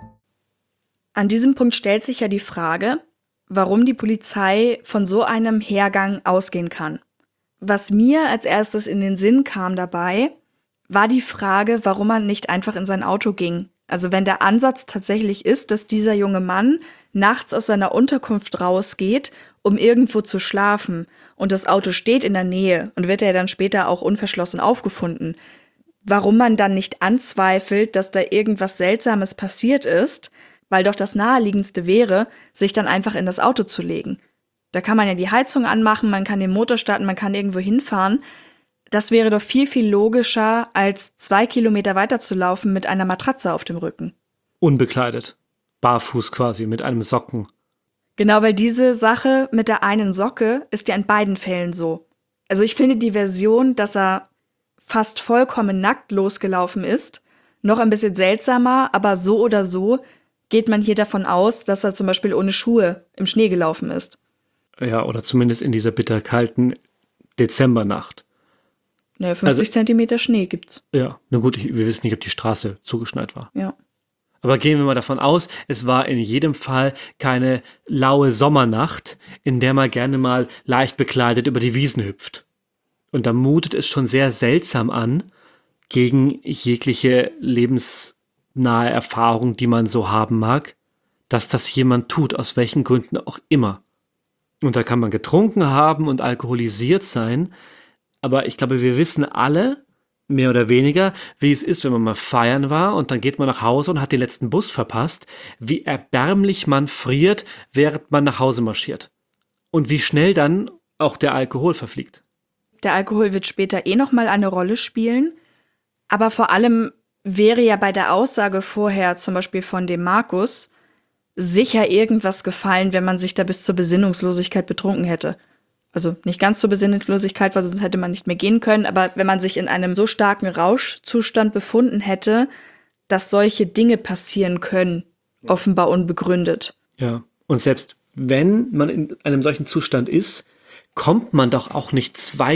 An diesem Punkt stellt sich ja die Frage, warum die Polizei von so einem Hergang ausgehen kann. Was mir als erstes in den Sinn kam dabei, war die Frage, warum man nicht einfach in sein Auto ging. Also wenn der Ansatz tatsächlich ist, dass dieser junge Mann nachts aus seiner Unterkunft rausgeht, um irgendwo zu schlafen und das Auto steht in der Nähe und wird ja dann später auch unverschlossen aufgefunden, warum man dann nicht anzweifelt, dass da irgendwas Seltsames passiert ist, weil doch das Naheliegendste wäre, sich dann einfach in das Auto zu legen. Da kann man ja die Heizung anmachen, man kann den Motor starten, man kann irgendwo hinfahren. Das wäre doch viel, viel logischer, als 2 Kilometer weiter zu laufen mit einer Matratze auf dem Rücken. Unbekleidet. Barfuß quasi, mit einem Socken. Genau, weil diese Sache mit der einen Socke ist ja in beiden Fällen so. Also ich finde die Version, dass er fast vollkommen nackt losgelaufen ist, noch ein bisschen seltsamer, aber so oder so geht man hier davon aus, dass er zum Beispiel ohne Schuhe im Schnee gelaufen ist. Ja, oder zumindest in dieser bitterkalten Dezembernacht. Naja, 50 Zentimeter Schnee gibt's. Ja, na gut, wir wissen nicht, ob die Straße zugeschneit war. Ja. Aber gehen wir mal davon aus, es war in jedem Fall keine laue Sommernacht, in der man gerne mal leicht bekleidet über die Wiesen hüpft. Und da mutet es schon sehr seltsam an, gegen jegliche lebensnahe Erfahrung, die man so haben mag, dass das jemand tut, aus welchen Gründen auch immer. Und da kann man getrunken haben und alkoholisiert sein, aber ich glaube, wir wissen alle, mehr oder weniger, wie es ist, wenn man mal feiern war und dann geht man nach Hause und hat den letzten Bus verpasst, wie erbärmlich man friert, während man nach Hause marschiert. Und wie schnell dann auch der Alkohol verfliegt. Der Alkohol wird später nochmal eine Rolle spielen, aber vor allem wäre ja bei der Aussage vorher, zum Beispiel von dem Markus, sicher irgendwas gefallen, wenn man sich da bis zur Besinnungslosigkeit betrunken hätte. Also nicht ganz zur Besinnungslosigkeit, weil sonst hätte man nicht mehr gehen können, aber wenn man sich in einem so starken Rauschzustand befunden hätte, dass solche Dinge passieren können, offenbar unbegründet. Ja, und selbst wenn man in einem solchen Zustand ist, kommt man doch auch nicht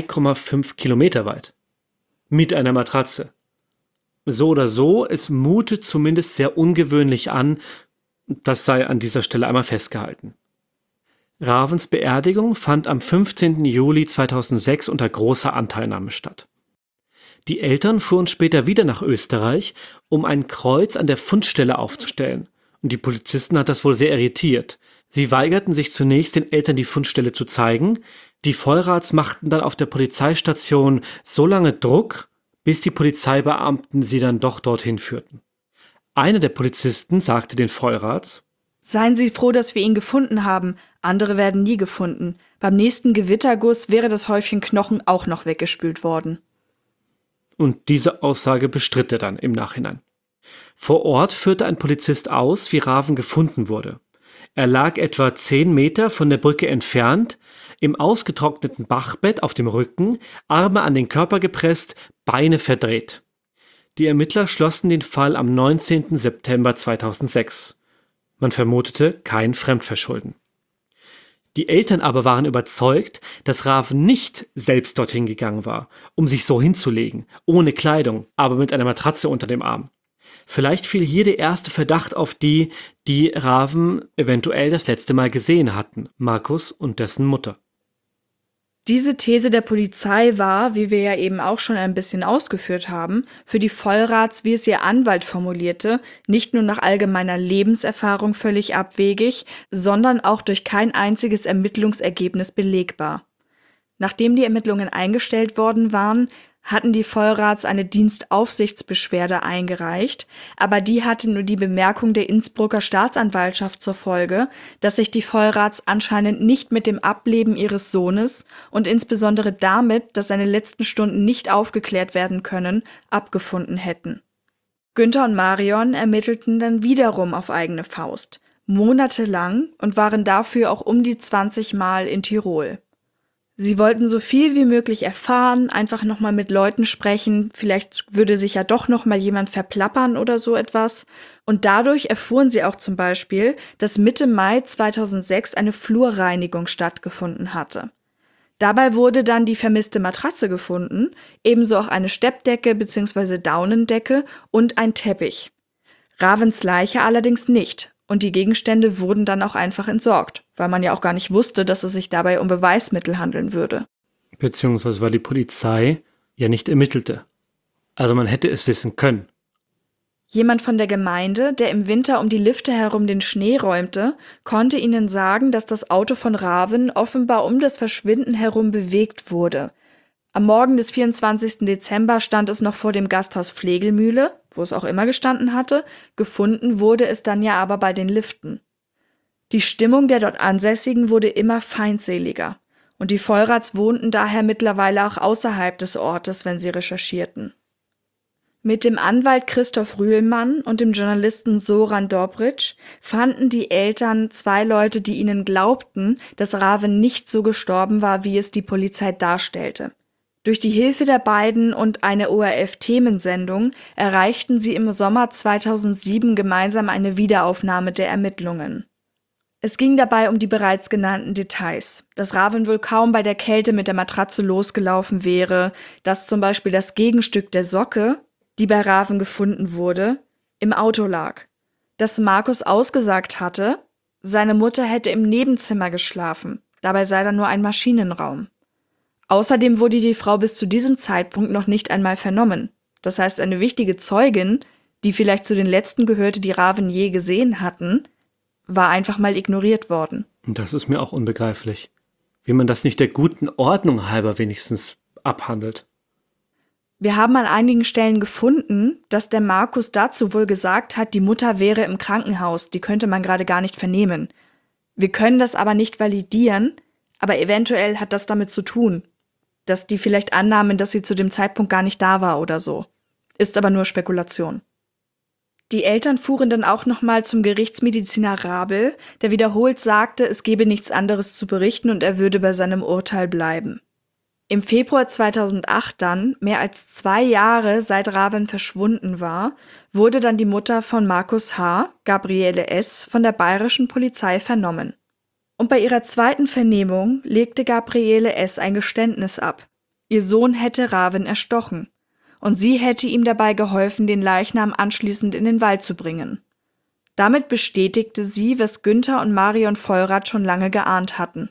2,5 Kilometer weit. Mit einer Matratze. So oder so, es mutet zumindest sehr ungewöhnlich an, das sei an dieser Stelle einmal festgehalten. Ravens Beerdigung fand am 15. Juli 2006 unter großer Anteilnahme statt. Die Eltern fuhren später wieder nach Österreich, um ein Kreuz an der Fundstelle aufzustellen. Und die Polizisten hat das wohl sehr irritiert. Sie weigerten sich zunächst, den Eltern die Fundstelle zu zeigen. Die Vollrats machten dann auf der Polizeistation so lange Druck, bis die Polizeibeamten sie dann doch dorthin führten. Einer der Polizisten sagte den Vollrats: Seien Sie froh, dass wir ihn gefunden haben. Andere werden nie gefunden. Beim nächsten Gewitterguss wäre das Häufchen Knochen auch noch weggespült worden. Und diese Aussage bestritt er dann im Nachhinein. Vor Ort führte ein Polizist aus, wie Raven gefunden wurde. Er lag etwa 10 Meter von der Brücke entfernt, im ausgetrockneten Bachbett auf dem Rücken, Arme an den Körper gepresst, Beine verdreht. Die Ermittler schlossen den Fall am 19. September 2006. Man vermutete kein Fremdverschulden. Die Eltern aber waren überzeugt, dass Raven nicht selbst dorthin gegangen war, um sich so hinzulegen, ohne Kleidung, aber mit einer Matratze unter dem Arm. Vielleicht fiel hier der erste Verdacht auf die, die Raven eventuell das letzte Mal gesehen hatten, Markus und dessen Mutter. Diese These der Polizei war, wie wir ja eben auch schon ein bisschen ausgeführt haben, für die Vollrats, wie es ihr Anwalt formulierte, nicht nur nach allgemeiner Lebenserfahrung völlig abwegig, sondern auch durch kein einziges Ermittlungsergebnis belegbar. Nachdem die Ermittlungen eingestellt worden waren, hatten die Vollrats eine Dienstaufsichtsbeschwerde eingereicht, aber die hatte nur die Bemerkung der Innsbrucker Staatsanwaltschaft zur Folge, dass sich die Vollrats anscheinend nicht mit dem Ableben ihres Sohnes und insbesondere damit, dass seine letzten Stunden nicht aufgeklärt werden können, abgefunden hätten. Günther und Marion ermittelten dann wiederum auf eigene Faust, monatelang, und waren dafür auch um die 20 Mal in Tirol. Sie wollten so viel wie möglich erfahren, einfach nochmal mit Leuten sprechen, vielleicht würde sich ja doch nochmal jemand verplappern oder so etwas. Und dadurch erfuhren sie auch zum Beispiel, dass Mitte Mai 2006 eine Flurreinigung stattgefunden hatte. Dabei wurde dann die vermisste Matratze gefunden, ebenso auch eine Steppdecke bzw. Daunendecke und ein Teppich. Ravens Leiche allerdings nicht. Und die Gegenstände wurden dann auch einfach entsorgt, weil man ja auch gar nicht wusste, dass es sich dabei um Beweismittel handeln würde. Beziehungsweise weil die Polizei ja nicht ermittelte. Also man hätte es wissen können. Jemand von der Gemeinde, der im Winter um die Lifte herum den Schnee räumte, konnte ihnen sagen, dass das Auto von Raven offenbar um das Verschwinden herum bewegt wurde. Am Morgen des 24. Dezember stand es noch vor dem Gasthaus Flegelmühle, wo es auch immer gestanden hatte, gefunden wurde es dann ja aber bei den Liften. Die Stimmung der dort Ansässigen wurde immer feindseliger und die Vollrats wohnten daher mittlerweile auch außerhalb des Ortes, wenn sie recherchierten. Mit dem Anwalt Christoph Rühlmann und dem Journalisten Soran Dobritsch fanden die Eltern 2 Leute, die ihnen glaubten, dass Raven nicht so gestorben war, wie es die Polizei darstellte. Durch die Hilfe der beiden und eine ORF-Themensendung erreichten sie im Sommer 2007 gemeinsam eine Wiederaufnahme der Ermittlungen. Es ging dabei um die bereits genannten Details, dass Raven wohl kaum bei der Kälte mit der Matratze losgelaufen wäre, dass zum Beispiel das Gegenstück der Socke, die bei Raven gefunden wurde, im Auto lag, dass Markus ausgesagt hatte, seine Mutter hätte im Nebenzimmer geschlafen, dabei sei da nur ein Maschinenraum. Außerdem wurde die Frau bis zu diesem Zeitpunkt noch nicht einmal vernommen. Das heißt, eine wichtige Zeugin, die vielleicht zu den letzten gehörte, die Raven je gesehen hatten, war einfach mal ignoriert worden. Und das ist mir auch unbegreiflich. Wie man das nicht der guten Ordnung halber wenigstens abhandelt. Wir haben an einigen Stellen gefunden, dass der Markus dazu wohl gesagt hat, die Mutter wäre im Krankenhaus, die könnte man gerade gar nicht vernehmen. Wir können das aber nicht validieren, aber eventuell hat das damit zu tun, dass die vielleicht annahmen, dass sie zu dem Zeitpunkt gar nicht da war oder so. Ist aber nur Spekulation. Die Eltern fuhren dann auch nochmal zum Gerichtsmediziner Rabel, der wiederholt sagte, es gebe nichts anderes zu berichten und er würde bei seinem Urteil bleiben. Im Februar 2008 dann, mehr als 2 Jahre seit Raven verschwunden war, wurde dann die Mutter von Markus H., Gabriele S., von der bayerischen Polizei vernommen. Und bei ihrer zweiten Vernehmung legte Gabriele S. ein Geständnis ab. Ihr Sohn hätte Raven erstochen und sie hätte ihm dabei geholfen, den Leichnam anschließend in den Wald zu bringen. Damit bestätigte sie, was Günther und Marion Vollrath schon lange geahnt hatten.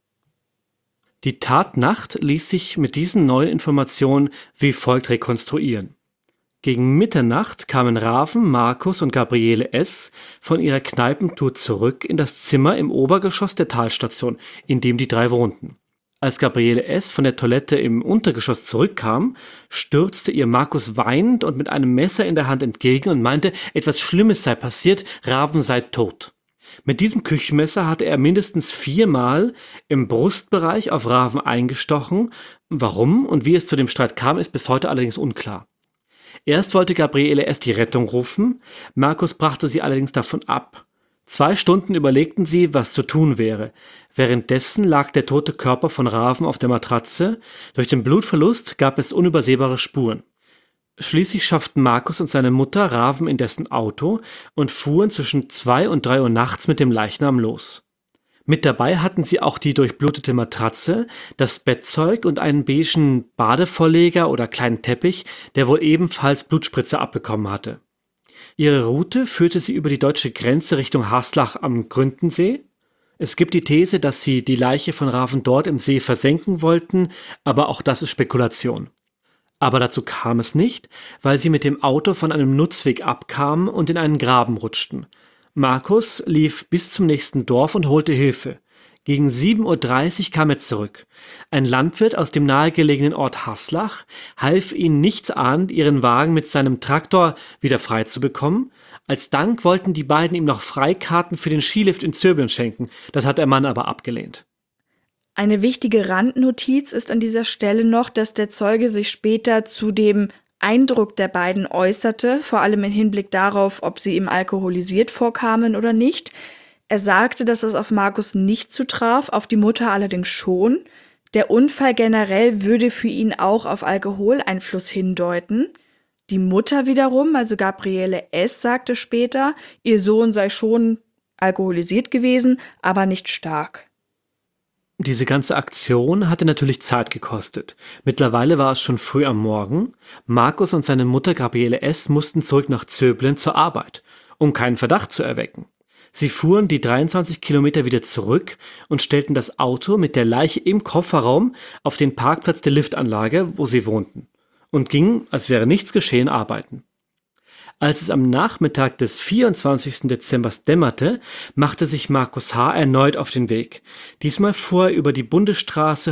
Die Tatnacht ließ sich mit diesen neuen Informationen wie folgt rekonstruieren. Gegen Mitternacht kamen Raven, Markus und Gabriele S. von ihrer Kneipentour zurück in das Zimmer im Obergeschoss der Talstation, in dem die 3 wohnten. Als Gabriele S. von der Toilette im Untergeschoss zurückkam, stürzte ihr Markus weinend und mit einem Messer in der Hand entgegen und meinte, etwas Schlimmes sei passiert, Raven sei tot. Mit diesem Küchenmesser hatte er mindestens 4-mal im Brustbereich auf Raven eingestochen. Warum und wie es zu dem Streit kam, ist bis heute allerdings unklar. Erst wollte Gabriele S. die Rettung rufen, Markus brachte sie allerdings davon ab. 2 Stunden überlegten sie, was zu tun wäre. Währenddessen lag der tote Körper von Raven auf der Matratze. Durch den Blutverlust gab es unübersehbare Spuren. Schließlich schafften Markus und seine Mutter Raven in dessen Auto und fuhren zwischen 2 und 3 Uhr nachts mit dem Leichnam los. Mit dabei hatten sie auch die durchblutete Matratze, das Bettzeug und einen beigen Badevorleger oder kleinen Teppich, der wohl ebenfalls Blutspritze abbekommen hatte. Ihre Route führte sie über die deutsche Grenze Richtung Haslach am Gründensee. Es gibt die These, dass sie die Leiche von Raven dort im See versenken wollten, aber auch das ist Spekulation. Aber dazu kam es nicht, weil sie mit dem Auto von einem Nutzweg abkamen und in einen Graben rutschten. Markus lief bis zum nächsten Dorf und holte Hilfe. Gegen 7:30 Uhr kam er zurück. Ein Landwirt aus dem nahegelegenen Ort Haslach half ihnen nichtsahnend, ihren Wagen mit seinem Traktor wieder frei zu bekommen. Als Dank wollten die beiden ihm noch Freikarten für den Skilift in Zöbeln schenken. Das hat der Mann aber abgelehnt. Eine wichtige Randnotiz ist an dieser Stelle noch, dass der Zeuge sich später zu dem Eindruck der beiden äußerte, vor allem im Hinblick darauf, ob sie ihm alkoholisiert vorkamen oder nicht. Er sagte, dass es auf Markus nicht zutraf, auf die Mutter allerdings schon. Der Unfall generell würde für ihn auch auf Alkoholeinfluss hindeuten. Die Mutter wiederum, also Gabriele S., sagte später, ihr Sohn sei schon alkoholisiert gewesen, aber nicht stark. Diese ganze Aktion hatte natürlich Zeit gekostet. Mittlerweile war es schon früh am Morgen. Markus und seine Mutter Gabriele S. mussten zurück nach Zöbeln zur Arbeit, um keinen Verdacht zu erwecken. Sie fuhren die 23 Kilometer wieder zurück und stellten das Auto mit der Leiche im Kofferraum auf den Parkplatz der Liftanlage, wo sie wohnten, und gingen, als wäre nichts geschehen, arbeiten. Als es am Nachmittag des 24. Dezember dämmerte, machte sich Markus H. erneut auf den Weg. Diesmal fuhr er über die Bundesstraße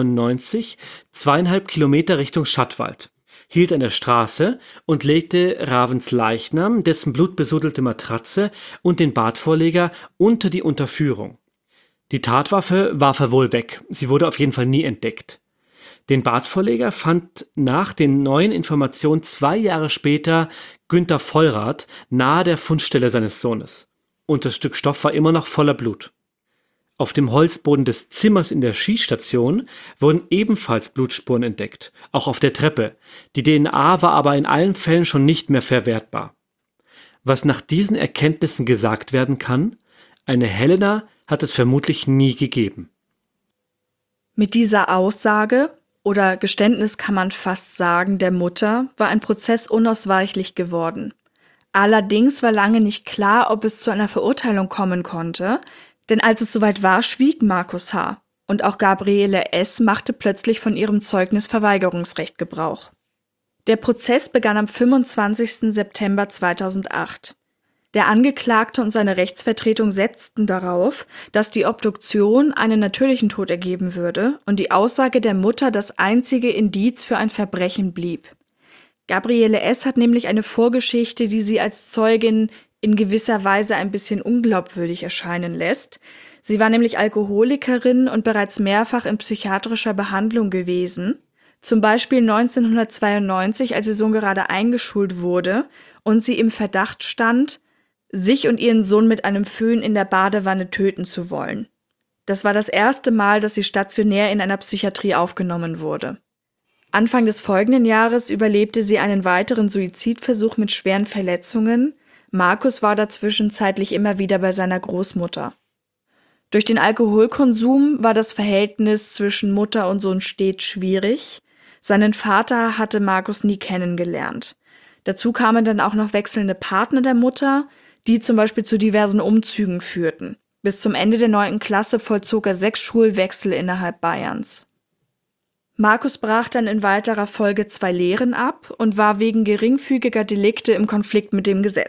199, 2,5 Kilometer Richtung Schattwald, hielt an der Straße und legte Ravens Leichnam, dessen blutbesudelte Matratze und den Badvorleger unter die Unterführung. Die Tatwaffe warf er wohl weg, sie wurde auf jeden Fall nie entdeckt. Den Badvorleger fand nach den neuen Informationen 2 Jahre später Günther Vollrath nahe der Fundstelle seines Sohnes. Und das Stück Stoff war immer noch voller Blut. Auf dem Holzboden des Zimmers in der Skistation wurden ebenfalls Blutspuren entdeckt, auch auf der Treppe. Die DNA war aber in allen Fällen schon nicht mehr verwertbar. Was nach diesen Erkenntnissen gesagt werden kann, eine Helena hat es vermutlich nie gegeben. Mit dieser Aussage oder Geständnis kann man fast sagen, der Mutter war ein Prozess unausweichlich geworden. Allerdings war lange nicht klar, ob es zu einer Verurteilung kommen konnte, denn als es soweit war, schwieg Markus H. und auch Gabriele S. machte plötzlich von ihrem Zeugnisverweigerungsrecht Gebrauch. Der Prozess begann am 25. September 2008. Der Angeklagte und seine Rechtsvertretung setzten darauf, dass die Obduktion einen natürlichen Tod ergeben würde und die Aussage der Mutter das einzige Indiz für ein Verbrechen blieb. Gabriele S. hat nämlich eine Vorgeschichte, die sie als Zeugin in gewisser Weise ein bisschen unglaubwürdig erscheinen lässt. Sie war nämlich Alkoholikerin und bereits mehrfach in psychiatrischer Behandlung gewesen. Zum Beispiel 1992, als ihr Sohn gerade eingeschult wurde und sie im Verdacht stand, sich und ihren Sohn mit einem Föhn in der Badewanne töten zu wollen. Das war das erste Mal, dass sie stationär in einer Psychiatrie aufgenommen wurde. Anfang des folgenden Jahres überlebte sie einen weiteren Suizidversuch mit schweren Verletzungen. Markus war dazwischen zeitlich immer wieder bei seiner Großmutter. Durch den Alkoholkonsum war das Verhältnis zwischen Mutter und Sohn stets schwierig. Seinen Vater hatte Markus nie kennengelernt. Dazu kamen dann auch noch wechselnde Partner der Mutter, die zum Beispiel zu diversen Umzügen führten. Bis zum Ende der 9. Klasse vollzog er 6 Schulwechsel innerhalb Bayerns. Markus brach dann in weiterer Folge 2 Lehren ab und war wegen geringfügiger Delikte im Konflikt mit dem Gesetz.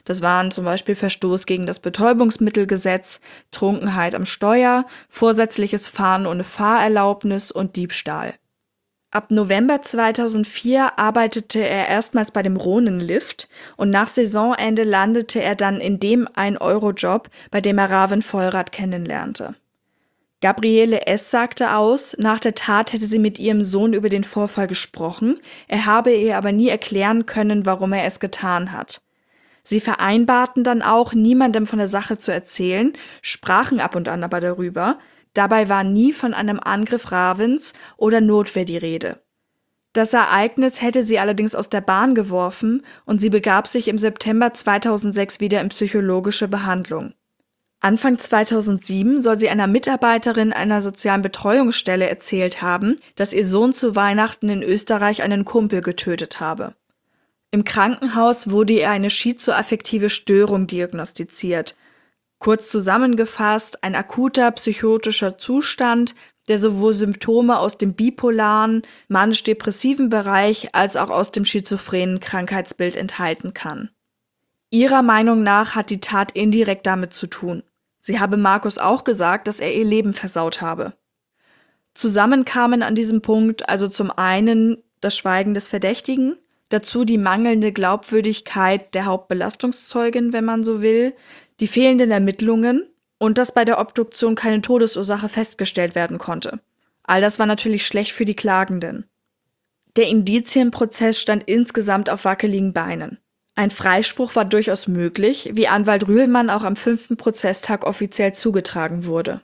Das waren zum Beispiel Verstoß gegen das Betäubungsmittelgesetz, Trunkenheit am Steuer, vorsätzliches Fahren ohne Fahrerlaubnis und Diebstahl. Ab November 2004 arbeitete er erstmals bei dem Rhônen-Lift und nach Saisonende landete er dann in dem 1-Euro-Job, bei dem er Raven Vollrath kennenlernte. Gabriele S. sagte aus, nach der Tat hätte sie mit ihrem Sohn über den Vorfall gesprochen, er habe ihr aber nie erklären können, warum er es getan hat. Sie vereinbarten dann auch, niemandem von der Sache zu erzählen, sprachen ab und an aber darüber. Dabei war nie von einem Angriff Ravens oder Notwehr die Rede. Das Ereignis hätte sie allerdings aus der Bahn geworfen und sie begab sich im September 2006 wieder in psychologische Behandlung. Anfang 2007 soll sie einer Mitarbeiterin einer sozialen Betreuungsstelle erzählt haben, dass ihr Sohn zu Weihnachten in Österreich einen Kumpel getötet habe. Im Krankenhaus wurde ihr eine schizoaffektive Störung diagnostiziert. Kurz zusammengefasst, ein akuter psychotischer Zustand, der sowohl Symptome aus dem bipolaren, manisch-depressiven Bereich als auch aus dem schizophrenen Krankheitsbild enthalten kann. Ihrer Meinung nach hat die Tat indirekt damit zu tun. Sie habe Markus auch gesagt, dass er ihr Leben versaut habe. Zusammen kamen an diesem Punkt also zum einen das Schweigen des Verdächtigen, dazu die mangelnde Glaubwürdigkeit der Hauptbelastungszeugin, wenn man so will, die fehlenden Ermittlungen und dass bei der Obduktion keine Todesursache festgestellt werden konnte. All das war natürlich schlecht für die Klagenden. Der Indizienprozess stand insgesamt auf wackeligen Beinen. Ein Freispruch war durchaus möglich, wie Anwalt Rühlmann auch am 5. Prozesstag offiziell zugetragen wurde.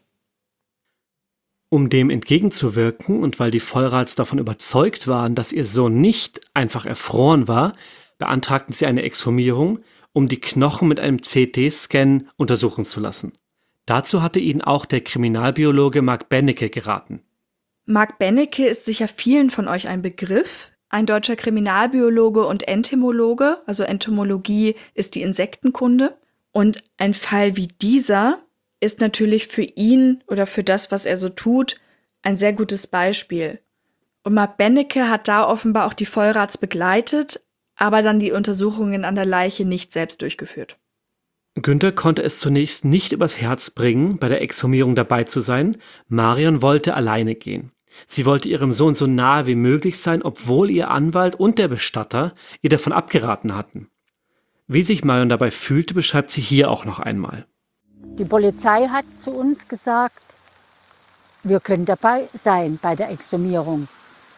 Um dem entgegenzuwirken und weil die Vollraths davon überzeugt waren, dass ihr Sohn nicht einfach erfroren war, beantragten sie eine Exhumierung, um die Knochen mit einem CT-Scan untersuchen zu lassen. Dazu hatte ihnen auch der Kriminalbiologe Marc Benecke geraten. Marc Benecke ist sicher vielen von euch ein Begriff, ein deutscher Kriminalbiologe und Entomologe, also Entomologie ist die Insektenkunde. Und ein Fall wie dieser ist natürlich für ihn oder für das, was er so tut, ein sehr gutes Beispiel. Und Marc Benecke hat da offenbar auch die Vollraths begleitet, aber dann die Untersuchungen an der Leiche nicht selbst durchgeführt. Günther konnte es zunächst nicht übers Herz bringen, bei der Exhumierung dabei zu sein. Marion wollte alleine gehen. Sie wollte ihrem Sohn so nahe wie möglich sein, obwohl ihr Anwalt und der Bestatter ihr davon abgeraten hatten. Wie sich Marion dabei fühlte, beschreibt sie hier auch noch einmal. Die Polizei hat zu uns gesagt, wir können dabei sein bei der Exhumierung.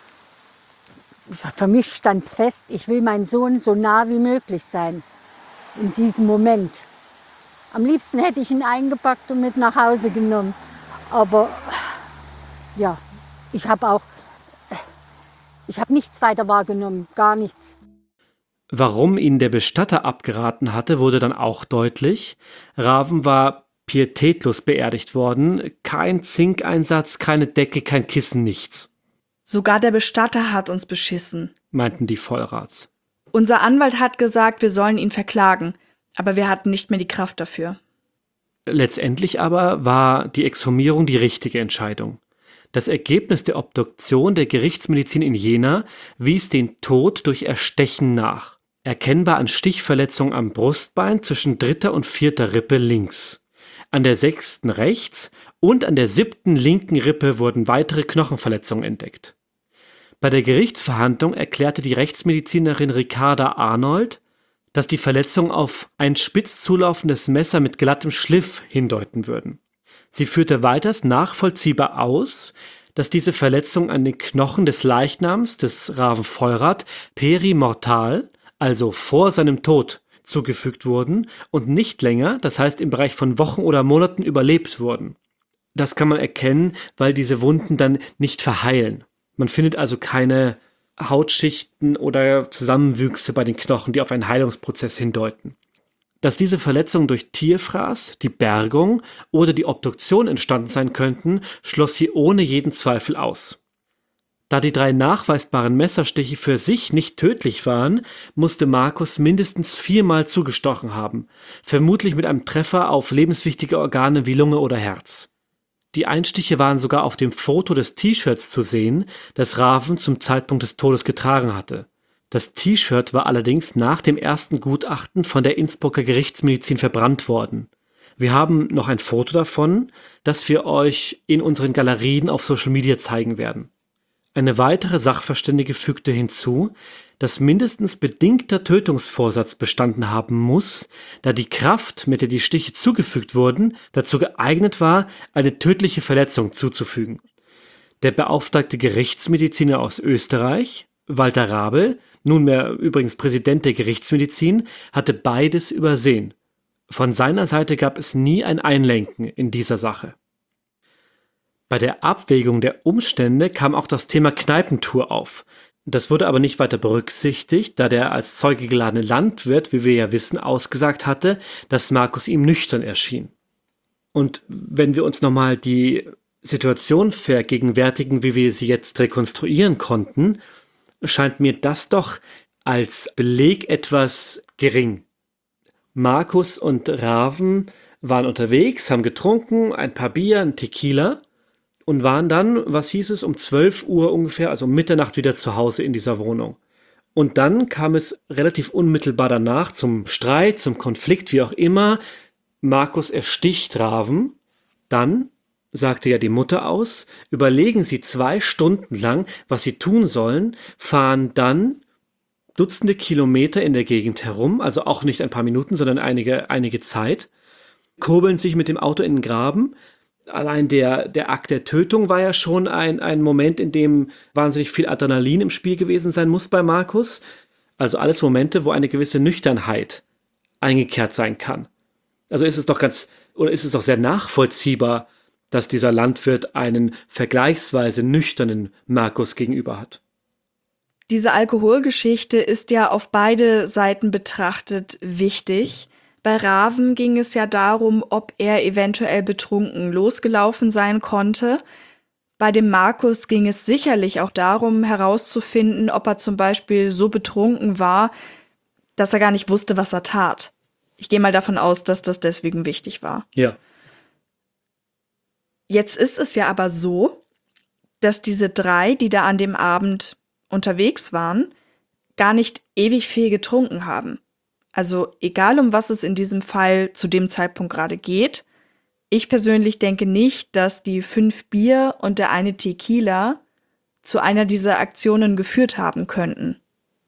Für mich stand es fest, ich will meinen Sohn so nah wie möglich sein in diesem Moment. Am liebsten hätte ich ihn eingepackt und mit nach Hause genommen. Aber ja, ich habe nichts weiter wahrgenommen, gar nichts. Warum ihn der Bestatter abgeraten hatte, wurde dann auch deutlich. Raven war pietätlos beerdigt worden. Kein Zinkeinsatz, keine Decke, kein Kissen, nichts. Sogar der Bestatter hat uns beschissen, meinten die Vollraths. Unser Anwalt hat gesagt, wir sollen ihn verklagen, aber wir hatten nicht mehr die Kraft dafür. Letztendlich aber war die Exhumierung die richtige Entscheidung. Das Ergebnis der Obduktion der Gerichtsmedizin in Jena wies den Tod durch Erstechen nach. Erkennbar an Stichverletzungen am Brustbein zwischen 3. und 4. Rippe links. An der 6. rechts und an der 7. linken Rippe wurden weitere Knochenverletzungen entdeckt. Bei der Gerichtsverhandlung erklärte die Rechtsmedizinerin Ricarda Arnold, dass die Verletzungen auf ein spitz zulaufendes Messer mit glattem Schliff hindeuten würden. Sie führte weiters nachvollziehbar aus, dass diese Verletzungen an den Knochen des Leichnams des Raven Vollrath perimortal, also vor seinem Tod, zugefügt wurden und nicht länger, das heißt im Bereich von Wochen oder Monaten überlebt wurden. Das kann man erkennen, weil diese Wunden dann nicht verheilen. Man findet also keine Hautschichten oder Zusammenwüchse bei den Knochen, die auf einen Heilungsprozess hindeuten. Dass diese Verletzungen durch Tierfraß, die Bergung oder die Obduktion entstanden sein könnten, schloss sie ohne jeden Zweifel aus. Da die 3 nachweisbaren Messerstiche für sich nicht tödlich waren, musste Markus mindestens 4-mal zugestochen haben, vermutlich mit einem Treffer auf lebenswichtige Organe wie Lunge oder Herz. Die Einstiche waren sogar auf dem Foto des T-Shirts zu sehen, das Raven zum Zeitpunkt des Todes getragen hatte. Das T-Shirt war allerdings nach dem ersten Gutachten von der Innsbrucker Gerichtsmedizin verbrannt worden. Wir haben noch ein Foto davon, das wir euch in unseren Galerien auf Social Media zeigen werden. Eine weitere Sachverständige fügte hinzu, dass mindestens bedingter Tötungsvorsatz bestanden haben muss, da die Kraft, mit der die Stiche zugefügt wurden, dazu geeignet war, eine tödliche Verletzung zuzufügen. Der beauftragte Gerichtsmediziner aus Österreich, Walter Rabel, nunmehr übrigens Präsident der Gerichtsmedizin, hatte beides übersehen. Von seiner Seite gab es nie ein Einlenken in dieser Sache. Bei der Abwägung der Umstände kam auch das Thema Kneipentour auf. Das wurde aber nicht weiter berücksichtigt, da der als Zeuge geladene Landwirt, wie wir ja wissen, ausgesagt hatte, dass Markus ihm nüchtern erschien. Und wenn wir uns nochmal die Situation vergegenwärtigen, wie wir sie jetzt rekonstruieren konnten, scheint mir das doch als Beleg etwas gering. Markus und Raven waren unterwegs, haben getrunken, ein paar Bier, ein Tequila und waren dann, was hieß es, um 12 Uhr ungefähr, also um Mitternacht wieder zu Hause in dieser Wohnung. Und dann kam es relativ unmittelbar danach zum Streit, zum Konflikt, wie auch immer. Markus ersticht Raven. Dann, sagte ja die Mutter aus, überlegen sie 2 Stunden lang, was sie tun sollen, fahren dann Dutzende Kilometer in der Gegend herum, also auch nicht ein paar Minuten, sondern einige Zeit, kurbeln sich mit dem Auto in den Graben. Allein der Akt der Tötung war ja schon ein Moment, in dem wahnsinnig viel Adrenalin im Spiel gewesen sein muss bei Markus. Also alles Momente, wo eine gewisse Nüchternheit eingekehrt sein kann. Also ist es doch sehr nachvollziehbar, dass dieser Landwirt einen vergleichsweise nüchternen Markus gegenüber hat. Diese Alkoholgeschichte ist ja auf beide Seiten betrachtet wichtig. Bei Raven ging es ja darum, ob er eventuell betrunken losgelaufen sein konnte. Bei dem Markus ging es sicherlich auch darum, herauszufinden, ob er zum Beispiel so betrunken war, dass er gar nicht wusste, was er tat. Ich gehe mal davon aus, dass das deswegen wichtig war. Ja. Jetzt ist es ja aber so, dass diese 3, die da an dem Abend unterwegs waren, gar nicht ewig viel getrunken haben. Also egal, um was es in diesem Fall zu dem Zeitpunkt gerade geht, ich persönlich denke nicht, dass die 5 Bier und der eine Tequila zu einer dieser Aktionen geführt haben könnten.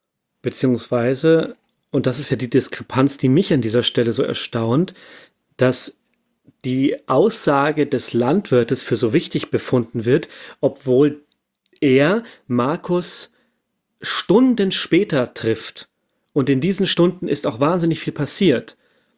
Beziehungsweise, und das ist ja die Diskrepanz, die mich an dieser Stelle so erstaunt, dass die Aussage des Landwirtes für so wichtig befunden wird, obwohl er Markus Stunden später trifft. Und in diesen Stunden ist auch wahnsinnig viel passiert.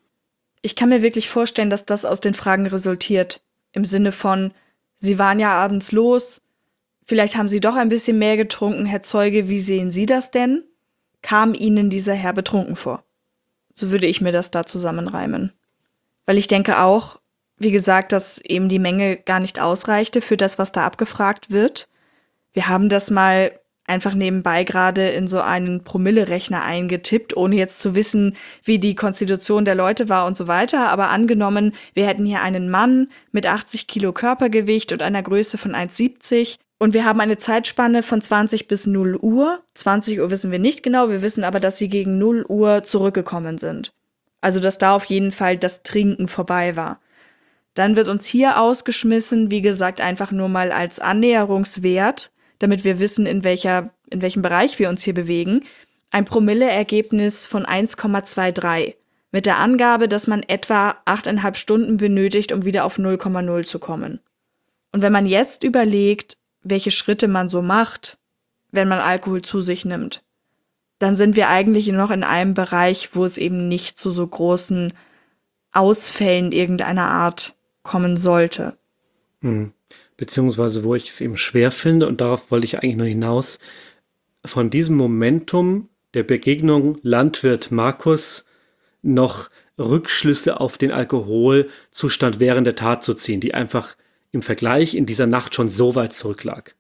Ich kann mir wirklich vorstellen, dass das aus den Fragen resultiert. Im Sinne von, Sie waren ja abends los, vielleicht haben Sie doch ein bisschen mehr getrunken, Herr Zeuge, wie sehen Sie das denn? Kam Ihnen dieser Herr betrunken vor? So würde ich mir das da zusammenreimen. Weil ich denke auch, wie gesagt, dass eben die Menge gar nicht ausreichte für das, was da abgefragt wird. Wir haben das mal einfach nebenbei gerade in so einen Promillerechner eingetippt, ohne jetzt zu wissen, wie die Konstitution der Leute war und so weiter. Aber angenommen, wir hätten hier einen Mann mit 80 Kilo Körpergewicht und einer Größe von 1,70 und wir haben eine Zeitspanne von 20 bis 0 Uhr. 20 Uhr wissen wir nicht genau, wir wissen aber, dass sie gegen 0 Uhr zurückgekommen sind. Also, dass da auf jeden Fall das Trinken vorbei war. Dann wird uns hier ausgeschmissen, wie gesagt, einfach nur mal als Annäherungswert, damit wir wissen, in welchem Bereich wir uns hier bewegen, ein Promille-Ergebnis von 1,23 mit der Angabe, dass man etwa 8,5 Stunden benötigt, um wieder auf 0,0 zu kommen. Und wenn man jetzt überlegt, welche Schritte man so macht, wenn man Alkohol zu sich nimmt, dann sind wir eigentlich noch in einem Bereich, wo es eben nicht zu so großen Ausfällen irgendeiner Art kommen sollte. Beziehungsweise wo ich es eben schwer finde, und darauf wollte ich eigentlich nur hinaus, von diesem Momentum der Begegnung Landwirt Markus noch Rückschlüsse auf den Alkoholzustand während der Tat zu ziehen, die einfach im Vergleich in dieser Nacht schon so weit zurücklag.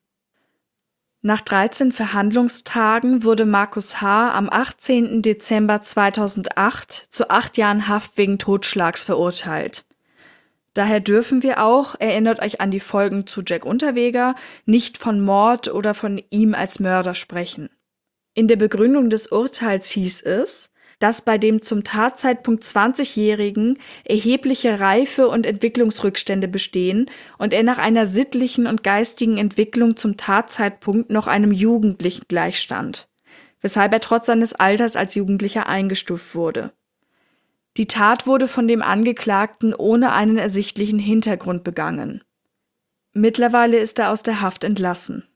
Nach 13 Verhandlungstagen wurde Markus H. am 18. Dezember 2008 zu 8 Jahren Haft wegen Totschlags verurteilt. Daher dürfen wir auch, erinnert euch an die Folgen zu Jack Unterweger, nicht von Mord oder von ihm als Mörder sprechen. In der Begründung des Urteils hieß es, dass bei dem zum Tatzeitpunkt 20-Jährigen erhebliche Reife- und Entwicklungsrückstände bestehen und er nach einer sittlichen und geistigen Entwicklung zum Tatzeitpunkt noch einem Jugendlichen gleichstand, weshalb er trotz seines Alters als Jugendlicher eingestuft wurde. Die Tat wurde von dem Angeklagten ohne einen ersichtlichen Hintergrund begangen. Mittlerweile ist er aus der Haft entlassen.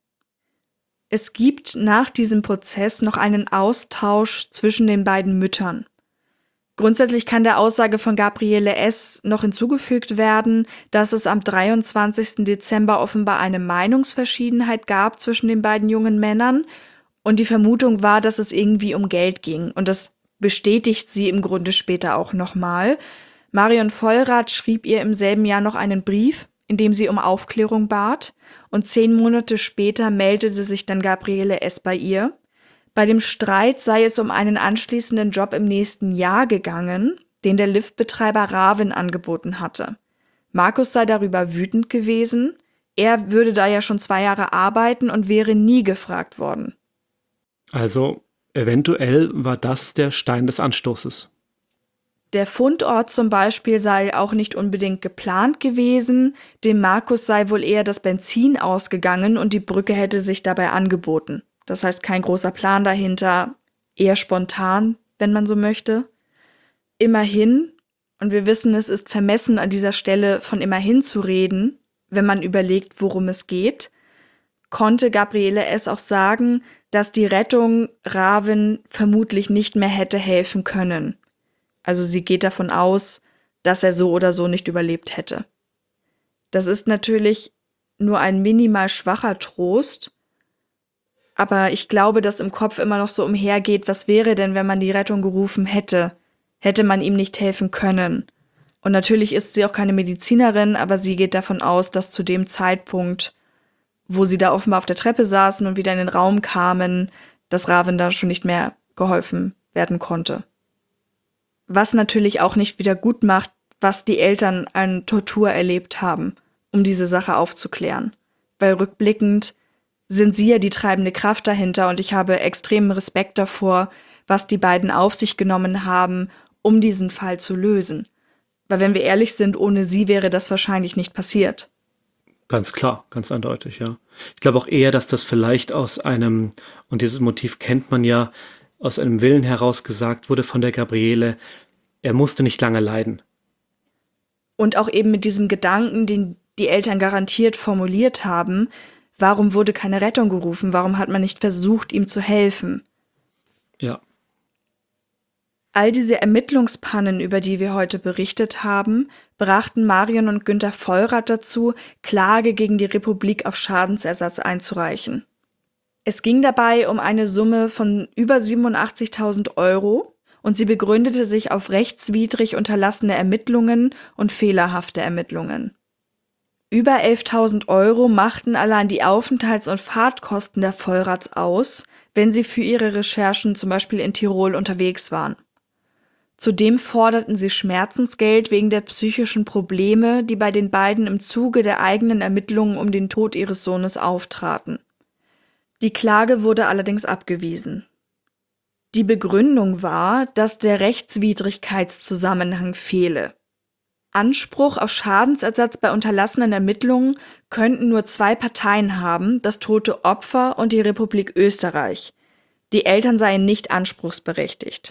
Es gibt nach diesem Prozess noch einen Austausch zwischen den beiden Müttern. Grundsätzlich kann der Aussage von Gabriele S. noch hinzugefügt werden, dass es am 23. Dezember offenbar eine Meinungsverschiedenheit gab zwischen den beiden jungen Männern und die Vermutung war, dass es irgendwie um Geld ging. Und das bestätigt sie im Grunde später auch nochmal. Marion Vollrath schrieb ihr im selben Jahr noch einen Brief, in dem sie um Aufklärung bat, und 10 Monate später meldete sich dann Gabriele S. bei ihr. Bei dem Streit sei es um einen anschließenden Job im nächsten Jahr gegangen, den der Liftbetreiber Ravin angeboten hatte. Markus sei darüber wütend gewesen, er würde da ja schon 2 Jahre arbeiten und wäre nie gefragt worden. Also eventuell war das der Stein des Anstoßes. Der Fundort zum Beispiel sei auch nicht unbedingt geplant gewesen, dem Markus sei wohl eher das Benzin ausgegangen und die Brücke hätte sich dabei angeboten. Das heißt, kein großer Plan dahinter, eher spontan, wenn man so möchte. Immerhin, und wir wissen, es ist vermessen an dieser Stelle von immerhin zu reden, wenn man überlegt, worum es geht, konnte Gabriele S. auch sagen, dass die Rettung Ravin vermutlich nicht mehr hätte helfen können. Also sie geht davon aus, dass er so oder so nicht überlebt hätte. Das ist natürlich nur ein minimal schwacher Trost, aber ich glaube, dass im Kopf immer noch so umhergeht, was wäre denn, wenn man die Rettung gerufen hätte? Hätte man ihm nicht helfen können? Und natürlich ist sie auch keine Medizinerin, aber sie geht davon aus, dass zu dem Zeitpunkt, wo sie da offenbar auf der Treppe saßen und wieder in den Raum kamen, dass Ravin da schon nicht mehr geholfen werden konnte. Was natürlich auch nicht wieder gut macht, was die Eltern an Tortur erlebt haben, um diese Sache aufzuklären. Weil rückblickend sind sie ja die treibende Kraft dahinter und ich habe extremen Respekt davor, was die beiden auf sich genommen haben, um diesen Fall zu lösen. Weil wenn wir ehrlich sind, ohne sie wäre das wahrscheinlich nicht passiert. Ganz klar, ganz eindeutig, ja. Ich glaube auch eher, dass das vielleicht aus einem, und dieses Motiv kennt man ja, aus einem Willen heraus gesagt wurde von der Gabriele, er musste nicht lange leiden. Und auch eben mit diesem Gedanken, den die Eltern garantiert formuliert haben, warum wurde keine Rettung gerufen, warum hat man nicht versucht, ihm zu helfen? Ja. All diese Ermittlungspannen, über die wir heute berichtet haben, brachten Marion und Günther Vollrath dazu, Klage gegen die Republik auf Schadensersatz einzureichen. Es ging dabei um eine Summe von über 87.000 € und sie begründete sich auf rechtswidrig unterlassene Ermittlungen und fehlerhafte Ermittlungen. Über 11.000 € machten allein die Aufenthalts- und Fahrtkosten der Vollraths aus, wenn sie für ihre Recherchen zum Beispiel in Tirol unterwegs waren. Zudem forderten sie Schmerzensgeld wegen der psychischen Probleme, die bei den beiden im Zuge der eigenen Ermittlungen um den Tod ihres Sohnes auftraten. Die Klage wurde allerdings abgewiesen. Die Begründung war, dass der Rechtswidrigkeitszusammenhang fehle. Anspruch auf Schadensersatz bei unterlassenen Ermittlungen könnten nur 2 Parteien haben, das tote Opfer und die Republik Österreich. Die Eltern seien nicht anspruchsberechtigt.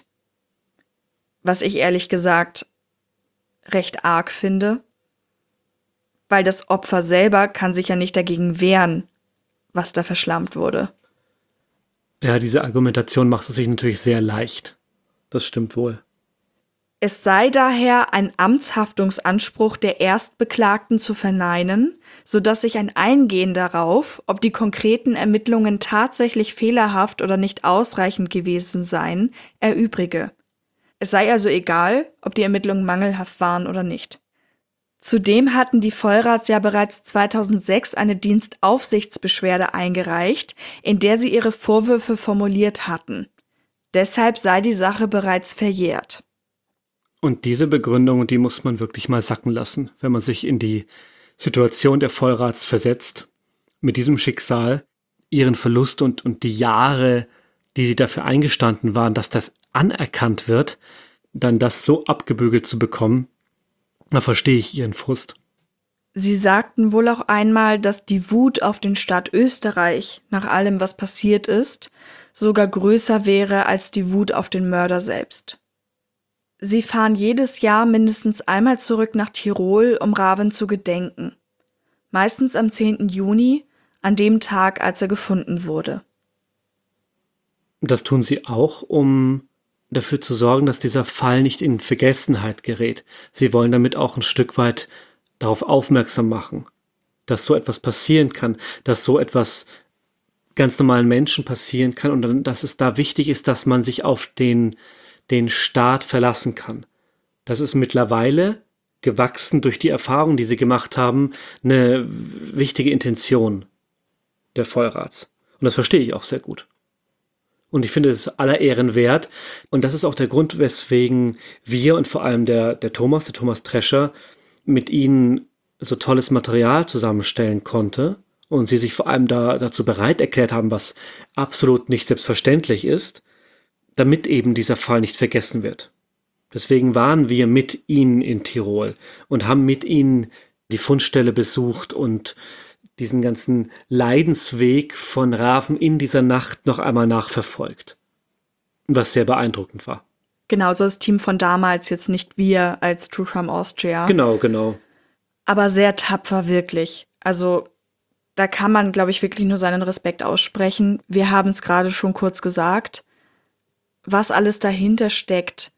Was ich ehrlich gesagt recht arg finde, weil das Opfer selber kann sich ja nicht dagegen wehren, was da verschlammt wurde. Ja, diese Argumentation macht es sich natürlich sehr leicht. Das stimmt wohl. Es sei daher ein Amtshaftungsanspruch der Erstbeklagten zu verneinen, sodass sich ein Eingehen darauf, ob die konkreten Ermittlungen tatsächlich fehlerhaft oder nicht ausreichend gewesen seien, erübrige. Es sei also egal, ob die Ermittlungen mangelhaft waren oder nicht. Zudem hatten die Vollraths ja bereits 2006 eine Dienstaufsichtsbeschwerde eingereicht, in der sie ihre Vorwürfe formuliert hatten. Deshalb sei die Sache bereits verjährt. Und diese Begründung, die muss man wirklich mal sacken lassen, wenn man sich in die Situation der Vollraths versetzt. Mit diesem Schicksal, ihren Verlust und die Jahre die dafür eingestanden waren, dass das anerkannt wird, dann das so abgebügelt zu bekommen, da verstehe ich ihren Frust. Sie sagten wohl auch einmal, dass die Wut auf den Staat Österreich nach allem, was passiert ist, sogar größer wäre als die Wut auf den Mörder selbst. Sie fahren jedes Jahr mindestens einmal zurück nach Tirol, um Raven zu gedenken. Meistens am 10. Juni, an dem Tag, als er gefunden wurde. Das tun sie auch, um dafür zu sorgen, dass dieser Fall nicht in Vergessenheit gerät. Sie wollen damit auch ein Stück weit darauf aufmerksam machen, dass so etwas passieren kann, dass so etwas ganz normalen Menschen passieren kann und dann, dass es da wichtig ist, dass man sich auf den Staat verlassen kann. Das ist mittlerweile, gewachsen durch die Erfahrungen, die sie gemacht haben, eine wichtige Intention der Vollrats. Und das verstehe ich auch sehr gut. Und ich finde es aller Ehren wert. Und das ist auch der Grund, weswegen wir und vor allem der Thomas Trescher, mit ihnen so tolles Material zusammenstellen konnte und sie sich vor allem dazu bereit erklärt haben, was absolut nicht selbstverständlich ist, damit eben dieser Fall nicht vergessen wird. Deswegen waren wir mit ihnen in Tirol und haben mit ihnen die Fundstelle besucht und diesen ganzen Leidensweg von Raven in dieser Nacht noch einmal nachverfolgt. Was sehr beeindruckend war. Genauso das Team von damals, jetzt nicht wir als True Crime Austria. Genau. Aber sehr tapfer, wirklich. Also da kann man, glaube ich, wirklich nur seinen Respekt aussprechen. Wir haben es gerade schon kurz gesagt. Was alles dahinter steckt,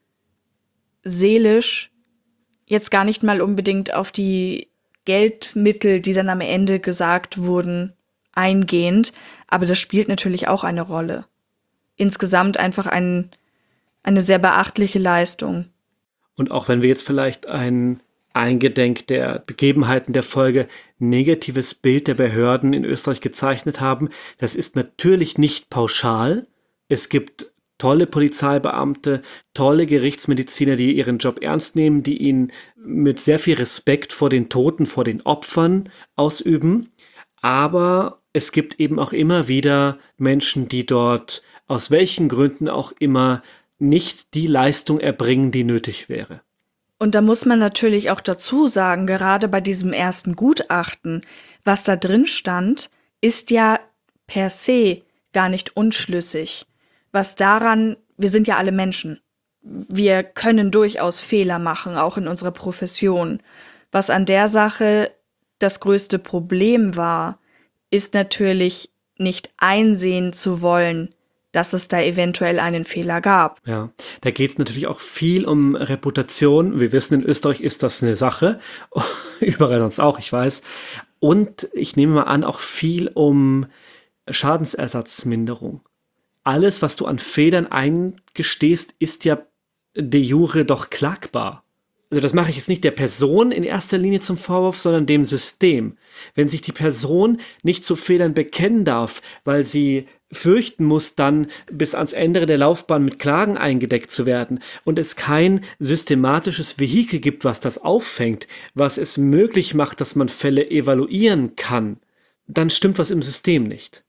seelisch, jetzt gar nicht mal unbedingt auf die Geldmittel, die dann am Ende gesagt wurden, eingehend, aber das spielt natürlich auch eine Rolle. Insgesamt einfach eine sehr beachtliche Leistung. Und auch wenn wir jetzt vielleicht ein eingedenk der Begebenheiten der Folge negatives Bild der Behörden in Österreich gezeichnet haben, das ist natürlich nicht pauschal. Es gibt tolle Polizeibeamte, tolle Gerichtsmediziner, die ihren Job ernst nehmen, die ihn mit sehr viel Respekt vor den Toten, vor den Opfern ausüben. Aber es gibt eben auch immer wieder Menschen, die dort aus welchen Gründen auch immer nicht die Leistung erbringen, die nötig wäre. Und da muss man natürlich auch dazu sagen, gerade bei diesem ersten Gutachten, was da drin stand, ist ja per se gar nicht unschlüssig. Was daran, wir sind ja alle Menschen. Wir können durchaus Fehler machen, auch in unserer Profession. Was an der Sache das größte Problem war, ist natürlich nicht einsehen zu wollen, dass es da eventuell einen Fehler gab. Ja, da geht es natürlich auch viel um Reputation. Wir wissen, in Österreich ist das eine Sache. Überall sonst auch, ich weiß. Und ich nehme mal an, auch viel um Schadensersatzminderung. Alles, was du an Fehlern eingestehst, ist ja de jure doch klagbar. Also das mache ich jetzt nicht der Person in erster Linie zum Vorwurf, sondern dem System. Wenn sich die Person nicht zu Fehlern bekennen darf, weil sie fürchten muss, dann bis ans Ende der Laufbahn mit Klagen eingedeckt zu werden und es kein systematisches Vehikel gibt, was das auffängt, was es möglich macht, dass man Fälle evaluieren kann, dann stimmt was im System nicht.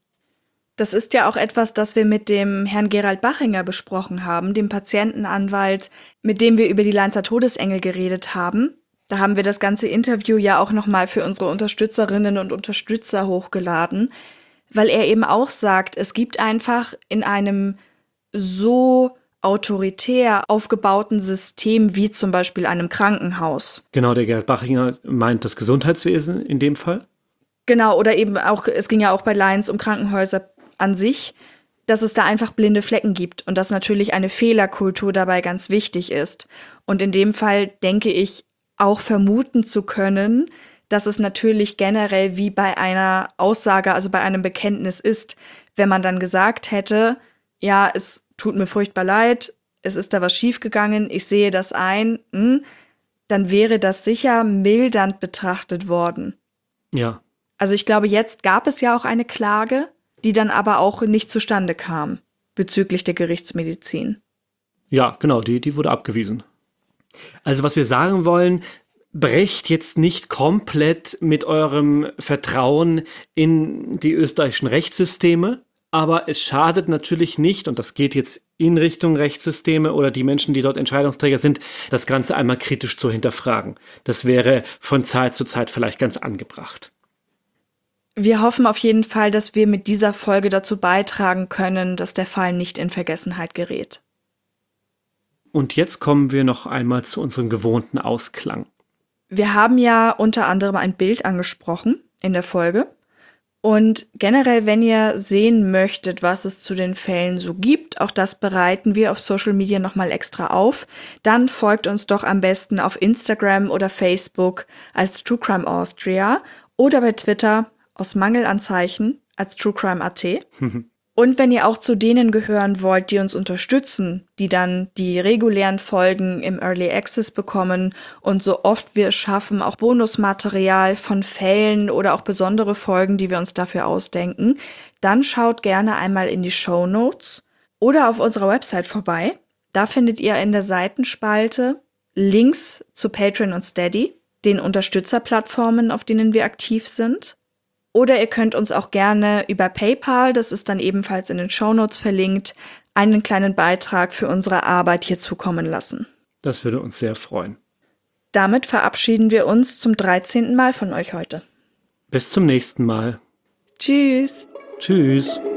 Das ist ja auch etwas, das wir mit dem Herrn Gerald Bachinger besprochen haben, dem Patientenanwalt, mit dem wir über die Leinzer Todesengel geredet haben. Da haben wir das ganze Interview ja auch nochmal für unsere Unterstützerinnen und Unterstützer hochgeladen, weil er eben auch sagt, es gibt einfach in einem so autoritär aufgebauten System wie zum Beispiel einem Krankenhaus. Genau, der Gerald Bachinger meint das Gesundheitswesen in dem Fall. Genau, oder eben auch, es ging ja auch bei Lions um Krankenhäuser an sich, dass es da einfach blinde Flecken gibt und dass natürlich eine Fehlerkultur dabei ganz wichtig ist. Und in dem Fall denke ich auch vermuten zu können, dass es natürlich generell wie bei einer Aussage, also bei einem Bekenntnis ist, wenn man dann gesagt hätte, ja, es tut mir furchtbar leid, es ist da was schiefgegangen, ich sehe das ein, dann wäre das sicher mildernd betrachtet worden. Ja. Also ich glaube, jetzt gab es ja auch eine Klage, die dann aber auch nicht zustande kam bezüglich der Gerichtsmedizin. Ja, genau, die wurde abgewiesen. Also was wir sagen wollen, brecht jetzt nicht komplett mit eurem Vertrauen in die österreichischen Rechtssysteme, Aber es schadet natürlich nicht, und das geht jetzt in Richtung Rechtssysteme oder die Menschen, die dort Entscheidungsträger sind, das Ganze einmal kritisch zu hinterfragen. Das wäre von Zeit zu Zeit vielleicht ganz angebracht. Wir hoffen auf jeden Fall, dass wir mit dieser Folge dazu beitragen können, dass der Fall nicht in Vergessenheit gerät. Und jetzt kommen wir noch einmal zu unserem gewohnten Ausklang. Wir haben ja unter anderem ein Bild angesprochen in der Folge. Und generell, wenn ihr sehen möchtet, was es zu den Fällen so gibt, auch das bereiten wir auf Social Media nochmal extra auf, dann folgt uns doch am besten auf Instagram oder Facebook als True Crime Austria oder bei Twitter aus Mangelanzeichen als TrueCrime.at. Und wenn ihr auch zu denen gehören wollt, die uns unterstützen, die dann die regulären Folgen im Early Access bekommen und so oft wir es schaffen, auch Bonusmaterial von Fällen oder auch besondere Folgen, die wir uns dafür ausdenken, dann schaut gerne einmal in die Shownotes oder auf unserer Website vorbei. Da findet ihr in der Seitenspalte Links zu Patreon und Steady, den Unterstützerplattformen, auf denen wir aktiv sind. Oder ihr könnt uns auch gerne über PayPal, das ist dann ebenfalls in den Shownotes verlinkt, einen kleinen Beitrag für unsere Arbeit hier zukommen lassen. Das würde uns sehr freuen. Damit verabschieden wir uns zum 13. Mal von euch heute. Bis zum nächsten Mal. Tschüss! Tschüss.